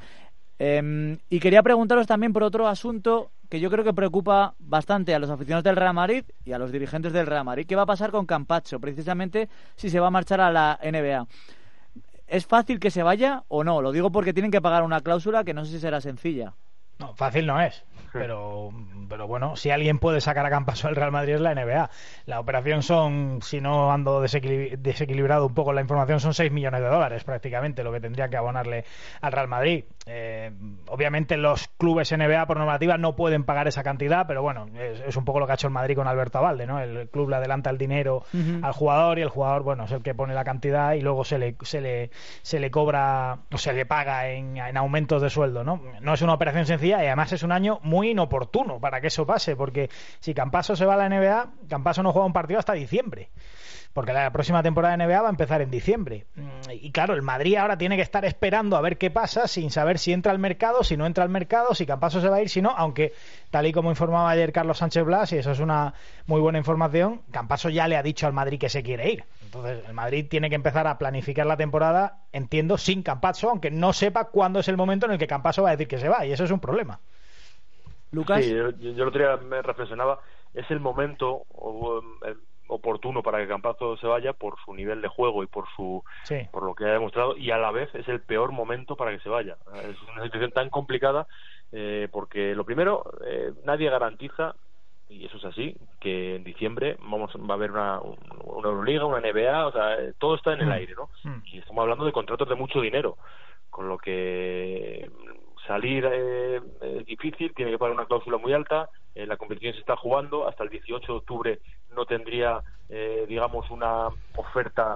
Y quería preguntaros también por otro asunto que yo creo que preocupa bastante a los aficionados del Real Madrid y a los dirigentes del Real Madrid. ¿Qué va a pasar con Campazzo? Precisamente si se va a marchar a la NBA. ¿Es fácil que se vaya o no? Lo digo porque tienen que pagar una cláusula que no sé si será sencilla. No, fácil no es. Pero bueno, si alguien puede sacar a Campazzo del Real Madrid es la NBA. La operación son, si no ando desequilibrado un poco la información, son 6 millones de dólares prácticamente lo que tendría que abonarle al Real Madrid. Obviamente los clubes NBA por normativa no pueden pagar esa cantidad, pero bueno, es un poco lo que ha hecho el Madrid con Alberto Abalde, ¿no? El club le adelanta el dinero al jugador y el jugador, bueno, es el que pone la cantidad y luego se le cobra o se le paga en aumentos de sueldo, ¿no? No es una operación sencilla y además es un año muy inoportuno para que eso pase, porque si Campazzo se va a la NBA, Campazzo no juega un partido hasta diciembre, porque la próxima temporada de NBA va a empezar en diciembre. Y claro, el Madrid ahora tiene que estar esperando a ver qué pasa, sin saber si entra al mercado, si no entra al mercado, si Campazzo se va a ir, si no, aunque tal y como informaba ayer Carlos Sánchez Blas, y eso es una muy buena información, Campazzo ya le ha dicho al Madrid que se quiere ir. Entonces el Madrid tiene que empezar a planificar la temporada, entiendo, sin Campazzo, aunque no sepa cuándo es el momento en el que Campazzo va a decir que se va, y eso es un problema. Lucas. Sí, yo el otro día me reflexionaba, es el momento oportuno para que Campazzo se vaya por su nivel de juego y por lo que ha demostrado, y a la vez es el peor momento para que se vaya. Es una situación tan complicada porque lo primero, nadie garantiza, y eso es así, que en diciembre va a haber una Euroliga, una NBA, o sea, todo está en el aire, ¿no? Y estamos hablando de contratos de mucho dinero, con lo que salir es difícil, tiene que pagar una cláusula muy alta, la competición se está jugando, hasta el 18 de octubre no tendría, digamos, una oferta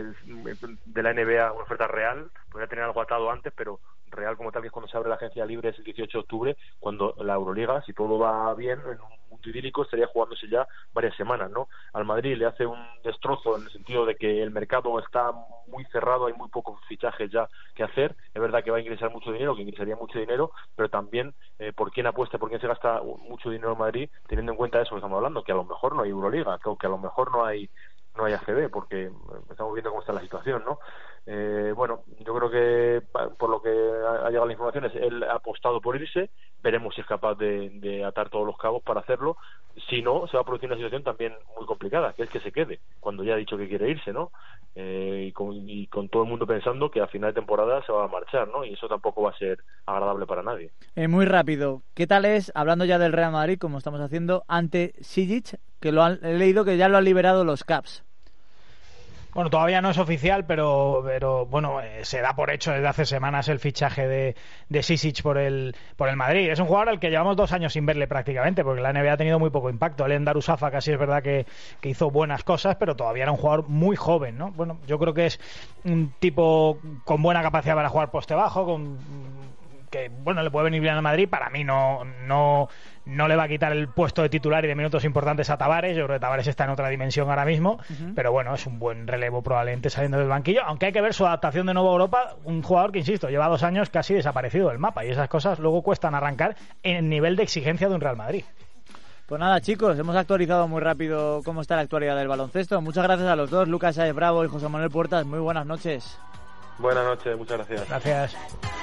de la NBA, una oferta real, podría tener algo atado antes, pero real como tal, que es cuando se abre la agencia libre, es el 18 de octubre, cuando la Euroliga, si todo va bien, en un mundo idílico, estaría jugándose ya varias semanas, ¿no? Al Madrid le hace un destrozo en el sentido de que el mercado está muy cerrado, hay muy pocos fichajes ya que hacer. Es verdad que va a ingresar mucho dinero, que ingresaría mucho dinero, pero también por quién apuesta, por quién se gasta mucho dinero en Madrid, teniendo en cuenta eso que estamos hablando, que a lo mejor no hay Euroliga, que a lo mejor no hay ACB, porque estamos viendo cómo está la situación, ¿no? Bueno, yo creo que por lo que ha llegado la información, él ha apostado por irse, veremos si es capaz de atar todos los cabos para hacerlo. Si no, se va a producir una situación también muy complicada, que es que se quede, cuando ya ha dicho que quiere irse, ¿no? Y con todo el mundo pensando que a final de temporada se va a marchar, ¿no? Y eso tampoco va a ser agradable para nadie. Muy rápido, ¿qué tal es, hablando ya del Real Madrid, como estamos haciendo, ante Sijic, que he leído que ya lo han liberado los Caps? Bueno, todavía no es oficial, pero bueno, se da por hecho desde hace semanas el fichaje de Sisic por el Madrid. Es un jugador al que llevamos 2 años sin verle prácticamente, porque la NBA ha tenido muy poco impacto. Alen Darussafa casi es verdad que hizo buenas cosas, pero todavía era un jugador muy joven, ¿no? Bueno, yo creo que es un tipo con buena capacidad para jugar poste bajo, que bueno, le puede venir bien al Madrid. Para mí no le va a quitar el puesto de titular y de minutos importantes a Tavares. Yo creo que Tavares está en otra dimensión ahora mismo, pero bueno, es un buen relevo probablemente saliendo del banquillo, aunque hay que ver su adaptación de nuevo a Europa. Un jugador que, insisto, lleva 2 años casi desaparecido del mapa, y esas cosas luego cuestan arrancar en el nivel de exigencia de un Real Madrid. Pues nada, chicos, hemos actualizado muy rápido cómo está la actualidad del baloncesto. Muchas gracias a los dos, Lucas Sáez Bravo y José Manuel Puertas. Muy buenas noches. Buenas noches, muchas gracias. Gracias.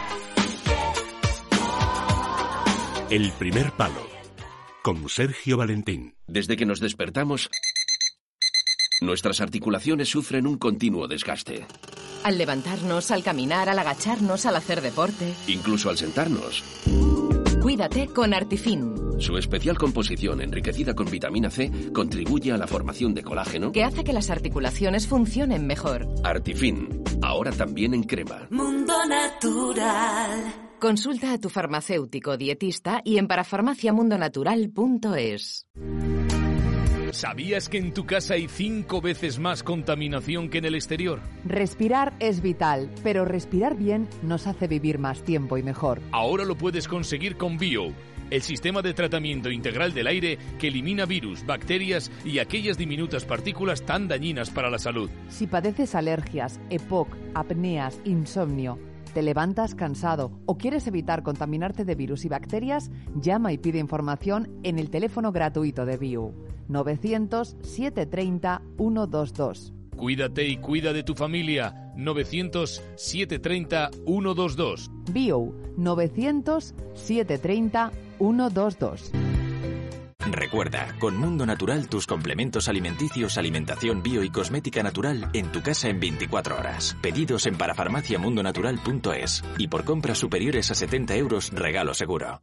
El primer palo, con Sergio Valentín. Desde que nos despertamos, nuestras articulaciones sufren un continuo desgaste. Al levantarnos, al caminar, al agacharnos, al hacer deporte. Incluso al sentarnos. Cuídate con Artifin. Su especial composición, enriquecida con vitamina C, contribuye a la formación de colágeno, que hace que las articulaciones funcionen mejor. Artifin, ahora también en crema. Mundo Natural. Consulta a tu farmacéutico dietista y en parafarmaciamundonatural.es. ¿Sabías que en tu casa hay 5 veces más contaminación que en el exterior? Respirar es vital, pero respirar bien nos hace vivir más tiempo y mejor. Ahora lo puedes conseguir con Bio, el sistema de tratamiento integral del aire que elimina virus, bacterias y aquellas diminutas partículas tan dañinas para la salud. Si padeces alergias, EPOC, apneas, insomnio, te levantas cansado o quieres evitar contaminarte de virus y bacterias, llama y pide información en el teléfono gratuito de Bio, 900-730-122. Cuídate y cuida de tu familia, 900-730-122. Bio, 900-730-122. Recuerda, con Mundo Natural tus complementos alimenticios, alimentación bio y cosmética natural en tu casa en 24 horas. Pedidos en parafarmaciamundonatural.es y por compras superiores a 70 euros, regalo seguro.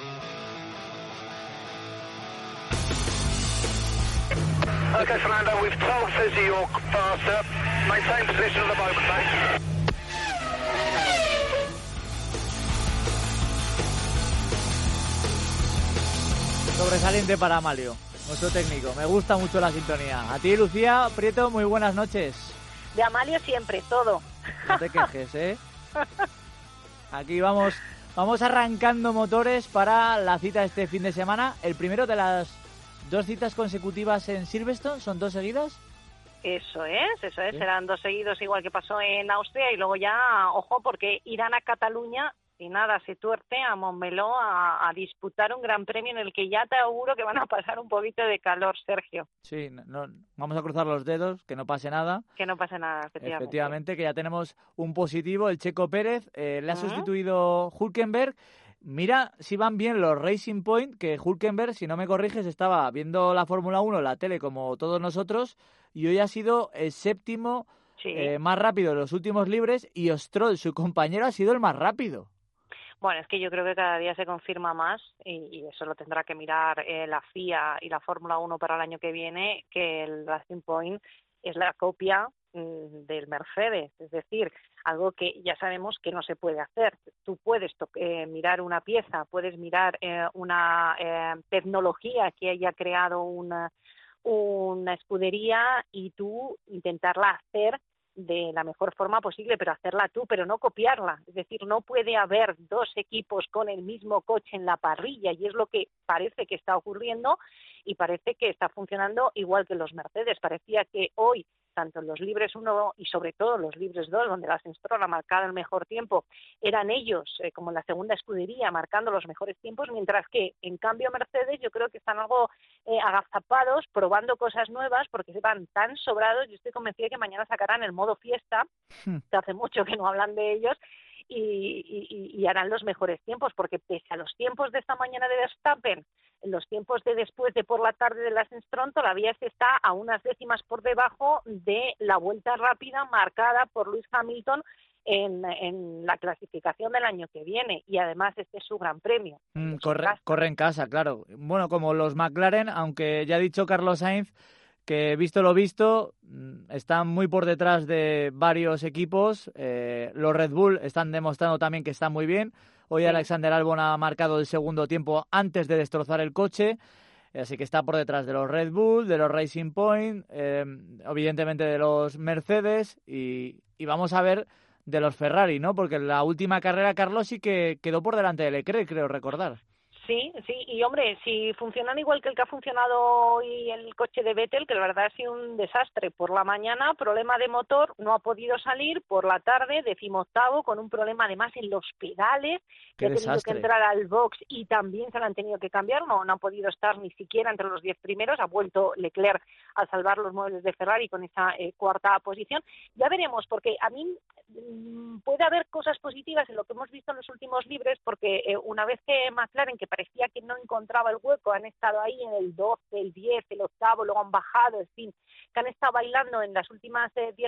Okay, Fernando, we've told Fizzy you're faster. Maintain position at the moment, mate. Sobresaliente para Amalio, nuestro técnico. Me gusta mucho la sintonía. A ti, Lucía Prieto, muy buenas noches. De Amalio siempre, todo. No te quejes, ¿eh? Aquí vamos arrancando motores para la cita este fin de semana. El primero de las 2 citas consecutivas en Silverstone, ¿son 2 seguidas? Eso es, ¿Sí? Serán 2 seguidos igual que pasó en Austria y luego ya, ojo, porque irán a Cataluña y nada, se tuerce a Montmeló a disputar un gran premio en el que ya te auguro que van a pasar un poquito de calor, Sergio. Sí, vamos a cruzar los dedos, que no pase nada. Que no pase nada, Efectivamente, que ya tenemos un positivo, el Checo Pérez, le ha sustituido Hülkenberg. Mira si van bien los Racing Point, que Hülkenberg, si no me corriges, estaba viendo la Fórmula 1 en la tele como todos nosotros y hoy ha sido el séptimo más rápido de los últimos libres y Stroll, su compañero, ha sido el más rápido. Bueno, es que yo creo que cada día se confirma más y eso lo tendrá que mirar la FIA y la Fórmula 1 para el año que viene, que el Racing Point es la copia del Mercedes, es decir, algo que ya sabemos que no se puede hacer. Tú puedes mirar una pieza, puedes mirar una tecnología que haya creado una escudería y tú intentarla hacer de la mejor forma posible, pero hacerla tú, pero no copiarla. Es decir, no puede haber 2 equipos con el mismo coche en la parrilla y es lo que parece que está ocurriendo y parece que está funcionando igual que los Mercedes. Parecía que hoy, tanto en los libres 1 y sobre todo los libres 2, donde la Stroll ha marcado el mejor tiempo, eran ellos, como en la segunda escudería, marcando los mejores tiempos, mientras que, en cambio, Mercedes yo creo que están algo agazapados, probando cosas nuevas, porque se van tan sobrados. Yo estoy convencida que mañana sacarán el modo fiesta, que hace mucho que no hablan de ellos, y harán los mejores tiempos, porque pese a los tiempos de esta mañana de Verstappen, los tiempos de después de por la tarde de la Stroll, todavía se está a unas décimas por debajo de la vuelta rápida marcada por Lewis Hamilton en la clasificación del año que viene, y además este es su gran premio. Corre en casa, claro. Bueno, como los McLaren, aunque ya ha dicho Carlos Sainz que visto lo visto, están muy por detrás de varios equipos. Los Red Bull están demostrando también que están muy bien. Hoy Alexander Albon ha marcado el segundo tiempo antes de destrozar el coche, así que está por detrás de los Red Bull, de los Racing Point, evidentemente de los Mercedes y vamos a ver de los Ferrari, ¿no? Porque en la última carrera Carlos sí que quedó por delante de Leclerc, creo recordar. Sí, y hombre, si funcionan igual que el que ha funcionado hoy el coche de Vettel, que la verdad ha sido un desastre. Por la mañana, problema de motor, no ha podido salir. Por la tarde, 18º, con un problema además en los pedales, que ha tenido que entrar al box y también se lo han tenido que cambiar. No ha podido estar ni siquiera entre los 10 primeros. Ha vuelto Leclerc a salvar los muebles de Ferrari con esa cuarta posición. Ya veremos, porque a mí puede haber cosas positivas en lo que hemos visto en los últimos libres, porque una vez que McLaren, que parecía que no encontraba el hueco, han estado ahí en el 12, el 10, el 8º, luego han bajado, en fin, que han estado bailando en las últimas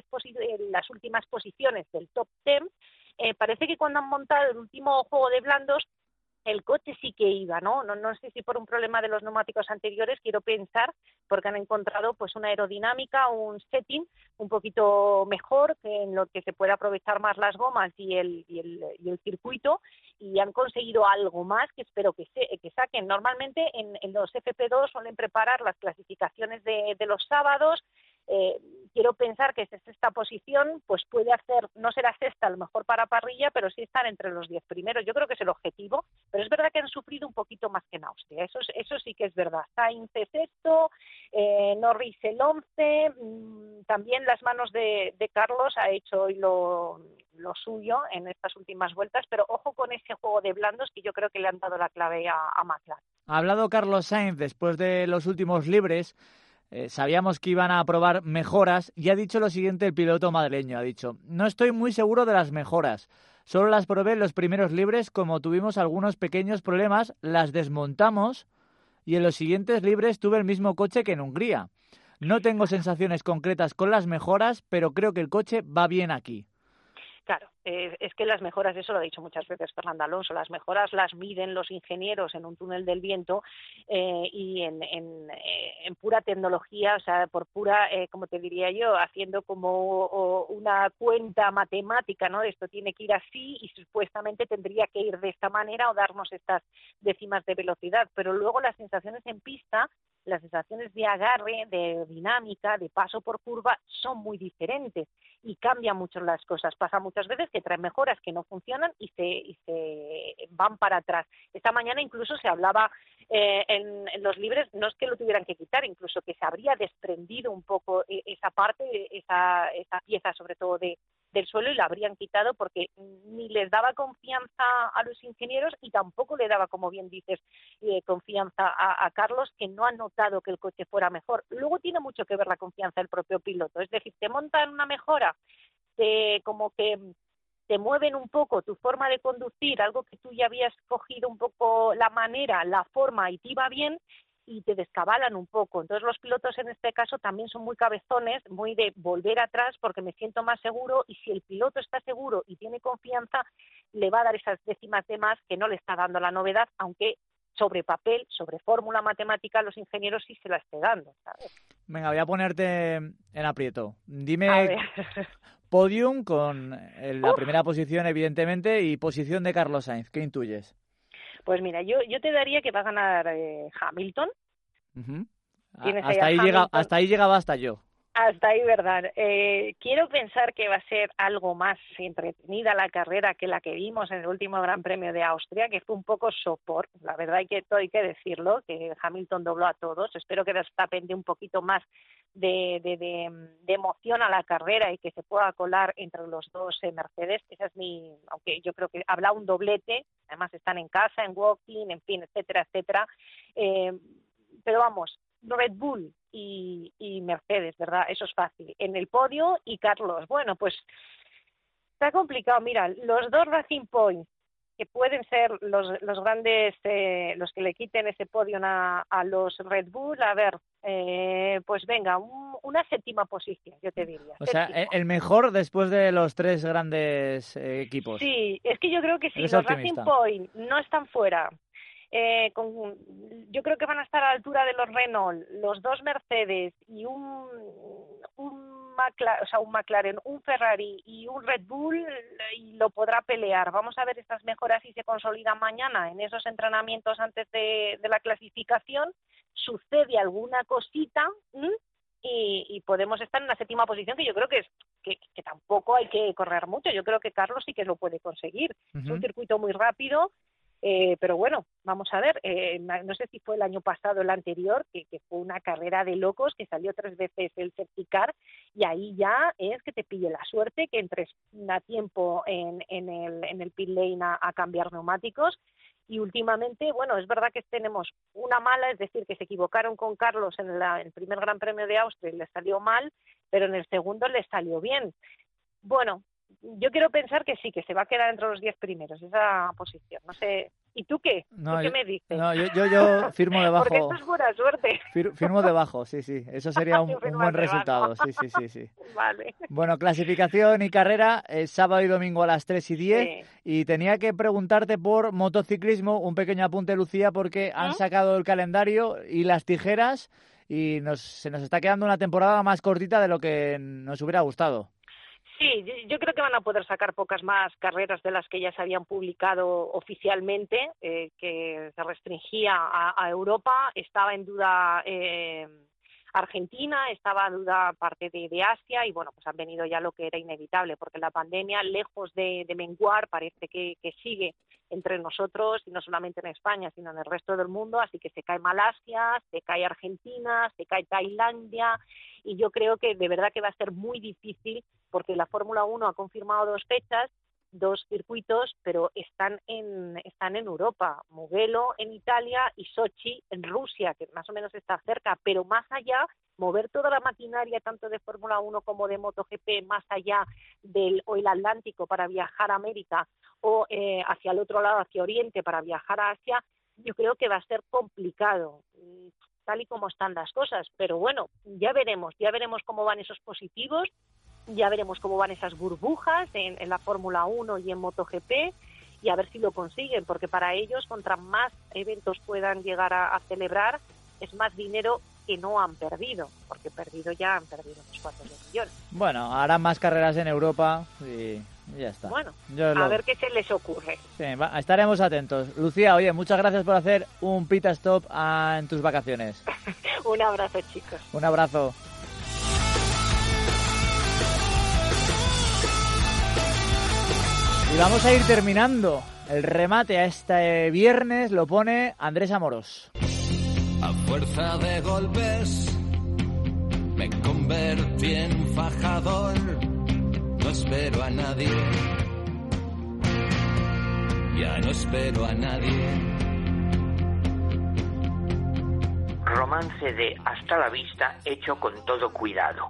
las últimas posiciones del top 10, parece que cuando han montado el último juego de blandos, el coche sí que iba, ¿no? No sé si por un problema de los neumáticos anteriores, quiero pensar, porque han encontrado pues una aerodinámica, un setting un poquito mejor, en lo que se puede aprovechar más las gomas y el circuito, y han conseguido algo más que espero que saquen. Normalmente en los FP2 suelen preparar las clasificaciones de los sábados. Quiero pensar que esta sexta posición pues puede hacer, no será sexta a lo mejor para parrilla, pero sí estar entre los 10 primeros. Yo creo que es el objetivo, pero es verdad que han sufrido un poquito más que en Austria, eso sí que es verdad. Sainz sexto, Norris el 11, también las manos de Carlos ha hecho hoy lo suyo en estas últimas vueltas, pero ojo con ese juego de blandos que yo creo que le han dado la clave a McLaren. Ha hablado Carlos Sainz después de los últimos libres. Sabíamos que iban a probar mejoras y ha dicho lo siguiente el piloto madrileño, ha dicho: no estoy muy seguro de las mejoras, solo las probé en los primeros libres, como tuvimos algunos pequeños problemas, las desmontamos y en los siguientes libres tuve el mismo coche que en Hungría. No tengo sensaciones concretas con las mejoras, pero creo que el coche va bien aquí. Claro, es que las mejoras, eso lo ha dicho muchas veces Fernando Alonso, las mejoras las miden los ingenieros en un túnel del viento y en pura tecnología, o sea, por pura, como te diría yo, haciendo como una cuenta matemática, ¿no? Esto tiene que ir así y supuestamente tendría que ir de esta manera o darnos estas décimas de velocidad, pero luego las sensaciones en pista, las sensaciones de agarre, de dinámica, de paso por curva, son muy diferentes y cambian mucho las cosas. Pasa muchas veces que traen mejoras que no funcionan y se van para atrás. Esta mañana incluso se hablaba en los libres, no es que lo tuvieran que quitar, incluso que se habría desprendido un poco esa parte, esa pieza sobre todo del suelo, y la habrían quitado porque ni les daba confianza a los ingenieros y tampoco le daba, como bien dices, confianza a Carlos, que no ha notado que el coche fuera mejor. Luego tiene mucho que ver la confianza del propio piloto, es decir, te montan una mejora, como que te mueven un poco tu forma de conducir, algo que tú ya habías cogido un poco la manera, la forma y te iba bien, y te descabalan un poco. Entonces los pilotos en este caso también son muy cabezones, muy de volver atrás porque me siento más seguro, y si el piloto está seguro y tiene confianza, le va a dar esas décimas de más que no le está dando la novedad, aunque sobre papel, sobre fórmula matemática, los ingenieros sí se la esté dando, ¿sabes? Venga, voy a ponerte en aprieto. Dime podium con la primera posición, evidentemente, y posición de Carlos Sainz. ¿Qué intuyes? Pues mira, yo te daría que va a ganar Hamilton. Uh-huh. Hasta ahí llegaba hasta yo. Hasta ahí, ¿verdad? Quiero pensar que va a ser algo más entretenida la carrera que la que vimos en el último Gran Premio de Austria, que fue un poco sopor. La verdad hay que decirlo, que Hamilton dobló a todos. Espero que Verstappen dé un poquito más de emoción a la carrera y que se pueda colar entre los dos Mercedes. Esa es aunque yo creo que habrá un doblete, además están en casa, en walking, en fin, etcétera, etcétera. Pero vamos, Red Bull y Mercedes, ¿verdad? Eso es fácil. En el podio y Carlos. Bueno, pues está complicado. Mira, los dos Racing Points, que pueden ser los grandes, los que le quiten ese podio a los Red Bull, a ver, pues venga, una séptima posición, yo te diría. O sea, el mejor después de los tres grandes equipos. Sí, es que yo creo que sí, los Racing Point no están fuera. Yo creo que van a estar a la altura de los Renault, los dos Mercedes y un McLaren, un Ferrari y un Red Bull, y lo podrá pelear. Vamos a ver estas mejoras si se consolidan mañana en esos entrenamientos antes de la clasificación. Sucede alguna cosita y podemos estar en la séptima posición, que yo creo que tampoco hay que correr mucho. Yo creo que Carlos sí que lo puede conseguir. Uh-huh. Es un circuito muy rápido. Pero bueno, vamos a ver, no sé si fue el año pasado o el anterior, que fue una carrera de locos, que salió 3 veces el safety car, y ahí ya es que te pille la suerte, que entres a tiempo en el pit lane a cambiar neumáticos. Y últimamente, bueno, es verdad que tenemos una mala, es decir, que se equivocaron con Carlos en el primer Gran Premio de Austria y le salió mal, pero en el segundo le salió bien. Bueno, yo quiero pensar que sí, que se va a quedar entre los 10 primeros, esa posición. No sé. ¿Y tú qué? No, ¿Tú qué me dices? No, yo firmo debajo. Porque esto es buena suerte. Firmo debajo, sí. Eso sería un buen resultado. Sí. Vale. Bueno, clasificación y carrera, sábado y domingo a las 3:10. Sí. Y tenía que preguntarte por motociclismo, un pequeño apunte, Lucía, porque han sacado el calendario y las tijeras y se nos está quedando una temporada más cortita de lo que nos hubiera gustado. Sí, yo creo que van a poder sacar pocas más carreras de las que ya se habían publicado oficialmente, que se restringía a Europa. Estaba en duda Argentina, estaba en duda parte de Asia y bueno, pues han venido ya lo que era inevitable, porque la pandemia, lejos de menguar, parece que sigue entre nosotros, y no solamente en España, sino en el resto del mundo, así que se cae Malasia, se cae Argentina, se cae Tailandia, y yo creo que de verdad que va a ser muy difícil, porque la Fórmula 1 ha confirmado 2 fechas, 2 circuitos, pero están en Europa, Mugello en Italia y Sochi en Rusia, que más o menos está cerca, pero más allá, mover toda la maquinaria, tanto de Fórmula 1 como de MotoGP, más allá del Atlántico para viajar a América, o hacia el otro lado, hacia Oriente, para viajar a Asia, yo creo que va a ser complicado, tal y como están las cosas. Pero bueno, ya veremos cómo van esos positivos, ya veremos cómo van esas burbujas en la Fórmula 1 y en MotoGP, y a ver si lo consiguen, porque para ellos, contra más eventos puedan llegar a celebrar, es más dinero que no han perdido, porque han perdido unos cuantos de millones. Bueno, harán más carreras en Europa y ya está. Bueno, a ver qué se les ocurre. Sí, estaremos atentos. Lucía, oye, muchas gracias por hacer un pit stop en tus vacaciones. Un abrazo, chicos. Un abrazo. Y vamos a ir terminando. El remate a este viernes lo pone Andrés Amorós. A fuerza de golpes me convertí en fajador, no espero a nadie, ya no espero a nadie. Romance de Hasta la vista hecho con todo cuidado.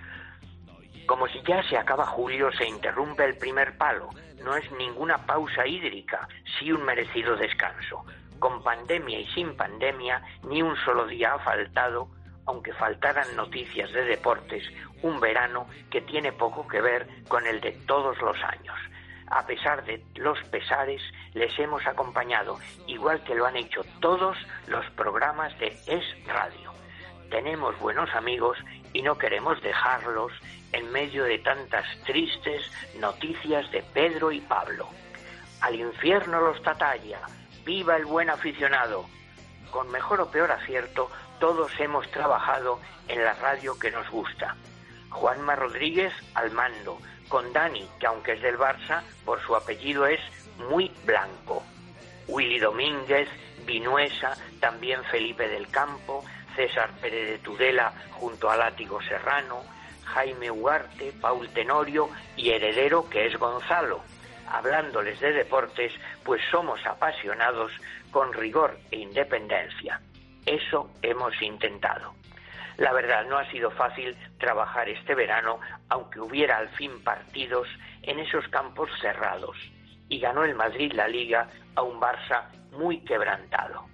Como si ya se acaba julio, se interrumpe el primer palo. No es ninguna pausa hídrica, sí un merecido descanso. Con pandemia y sin pandemia, ni un solo día ha faltado, aunque faltaran noticias de deportes, un verano que tiene poco que ver con el de todos los años. A pesar de los pesares, les hemos acompañado, igual que lo han hecho todos los programas de Es Radio. Tenemos buenos amigos y no queremos dejarlos en medio de tantas tristes noticias de Pedro y Pablo. Al infierno los tatalla. ¡Viva el buen aficionado! Con mejor o peor acierto, todos hemos trabajado en la radio que nos gusta. Juanma Rodríguez al mando, con Dani, que aunque es del Barça, por su apellido es muy blanco. Willy Domínguez, Vinuesa, también Felipe del Campo, César Pérez de Tudela junto a Látigo Serrano, Jaime Ugarte, Paul Tenorio y Heredero, que es Gonzalo. Hablándoles de deportes, pues somos apasionados con rigor e independencia. Eso hemos intentado. La verdad, no ha sido fácil trabajar este verano, aunque hubiera al fin partidos en esos campos cerrados. Y ganó el Madrid la Liga a un Barça muy quebrantado.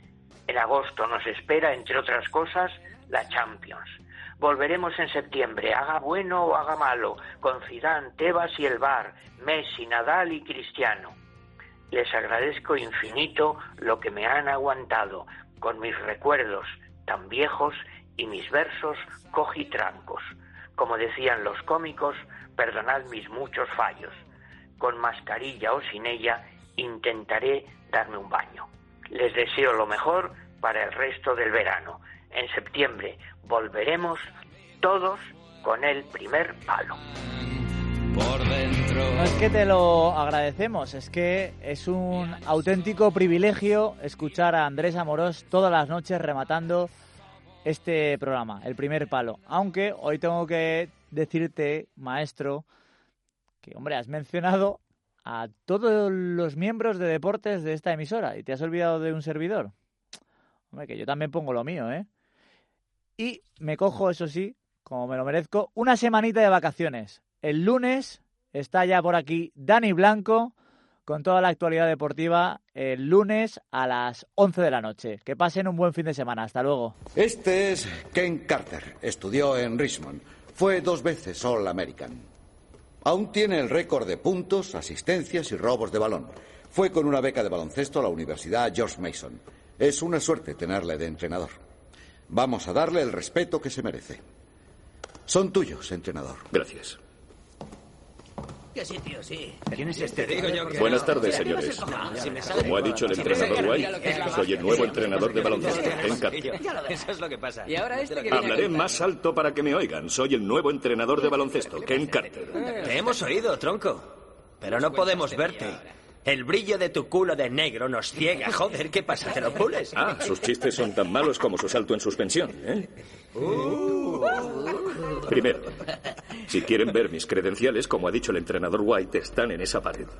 En agosto nos espera, entre otras cosas, la Champions. Volveremos en septiembre, haga bueno o haga malo, con Zidane, Tebas y el Bar, Messi, Nadal y Cristiano. Les agradezco infinito lo que me han aguantado, con mis recuerdos tan viejos y mis versos cojitrancos. Como decían los cómicos, perdonad mis muchos fallos. Con mascarilla o sin ella, intentaré darme un baño. Les deseo lo mejor para el resto del verano. En septiembre volveremos todos con el primer palo. por dentro. No es que te lo agradecemos, es que es un auténtico privilegio escuchar a Andrés Amorós todas las noches rematando este programa, El Primer Palo. Aunque hoy tengo que decirte, maestro, que, hombre, has mencionado a todos los miembros de deportes de esta emisora y te has olvidado de un servidor. Hombre, que yo también pongo lo mío, ¿eh? Y me cojo, eso sí, como me lo merezco, una semanita de vacaciones. El lunes está ya por aquí Dani Blanco con toda la actualidad deportiva el lunes a las 11 de la noche. Que pasen un buen fin de semana. Hasta luego. Este es Ken Carter. Estudió en Richmond. Fue 2 veces All-American. Aún tiene el récord de puntos, asistencias y robos de balón. Fue con una beca de baloncesto a la Universidad George Mason. Es una suerte tenerle de entrenador. Vamos a darle el respeto que se merece. Son tuyos, entrenador. Gracias. ¿Qué sitio, sí? ¿Quién es este? Buenas tardes, señores. Como ha dicho el entrenador White, soy el nuevo entrenador de baloncesto, Ken Carter. Eso es lo que pasa. Y ahora Hablaré más alto para que me oigan. Soy el nuevo entrenador de baloncesto, Ken Carter. Te hemos oído, tronco. Pero no podemos verte. El brillo de tu culo de negro nos ciega. Joder, ¿qué pasa? ¿Te lo pules? Ah, sus chistes son tan malos como su salto en suspensión, ¿eh? Primero, si quieren ver mis credenciales, como ha dicho el entrenador White, están en esa pared.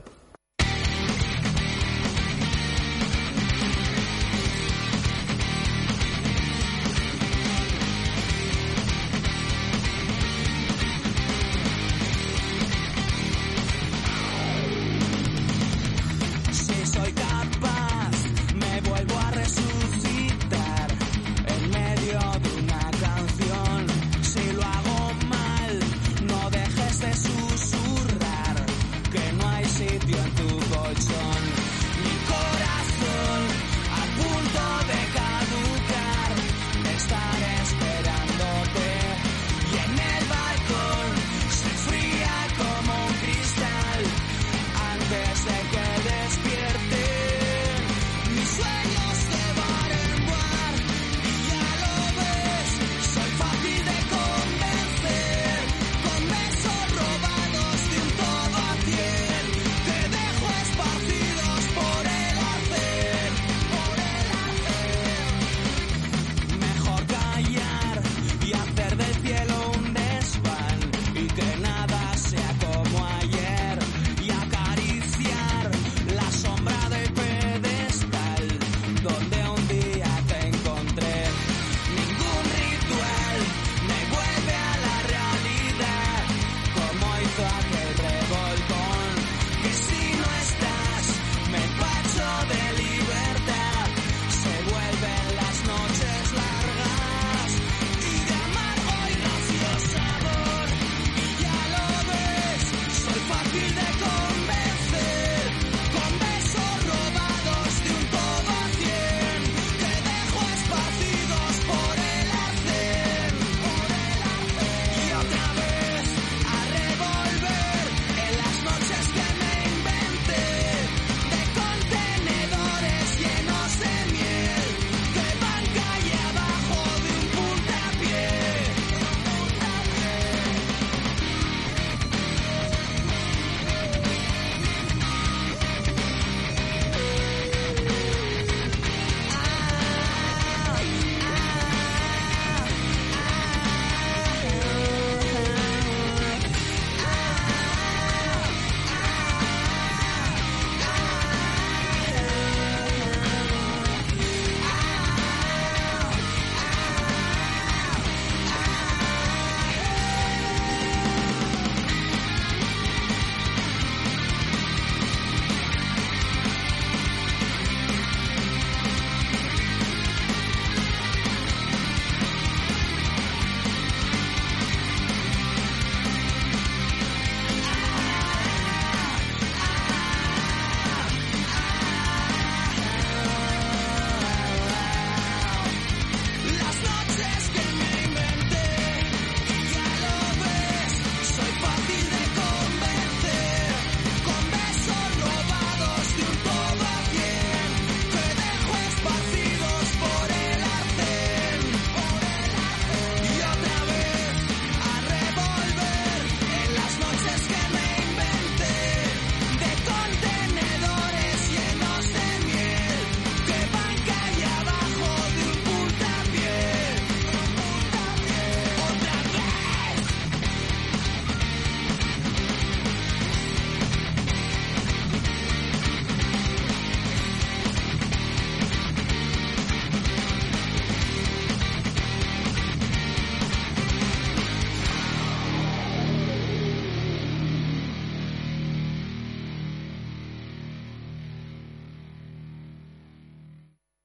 Y que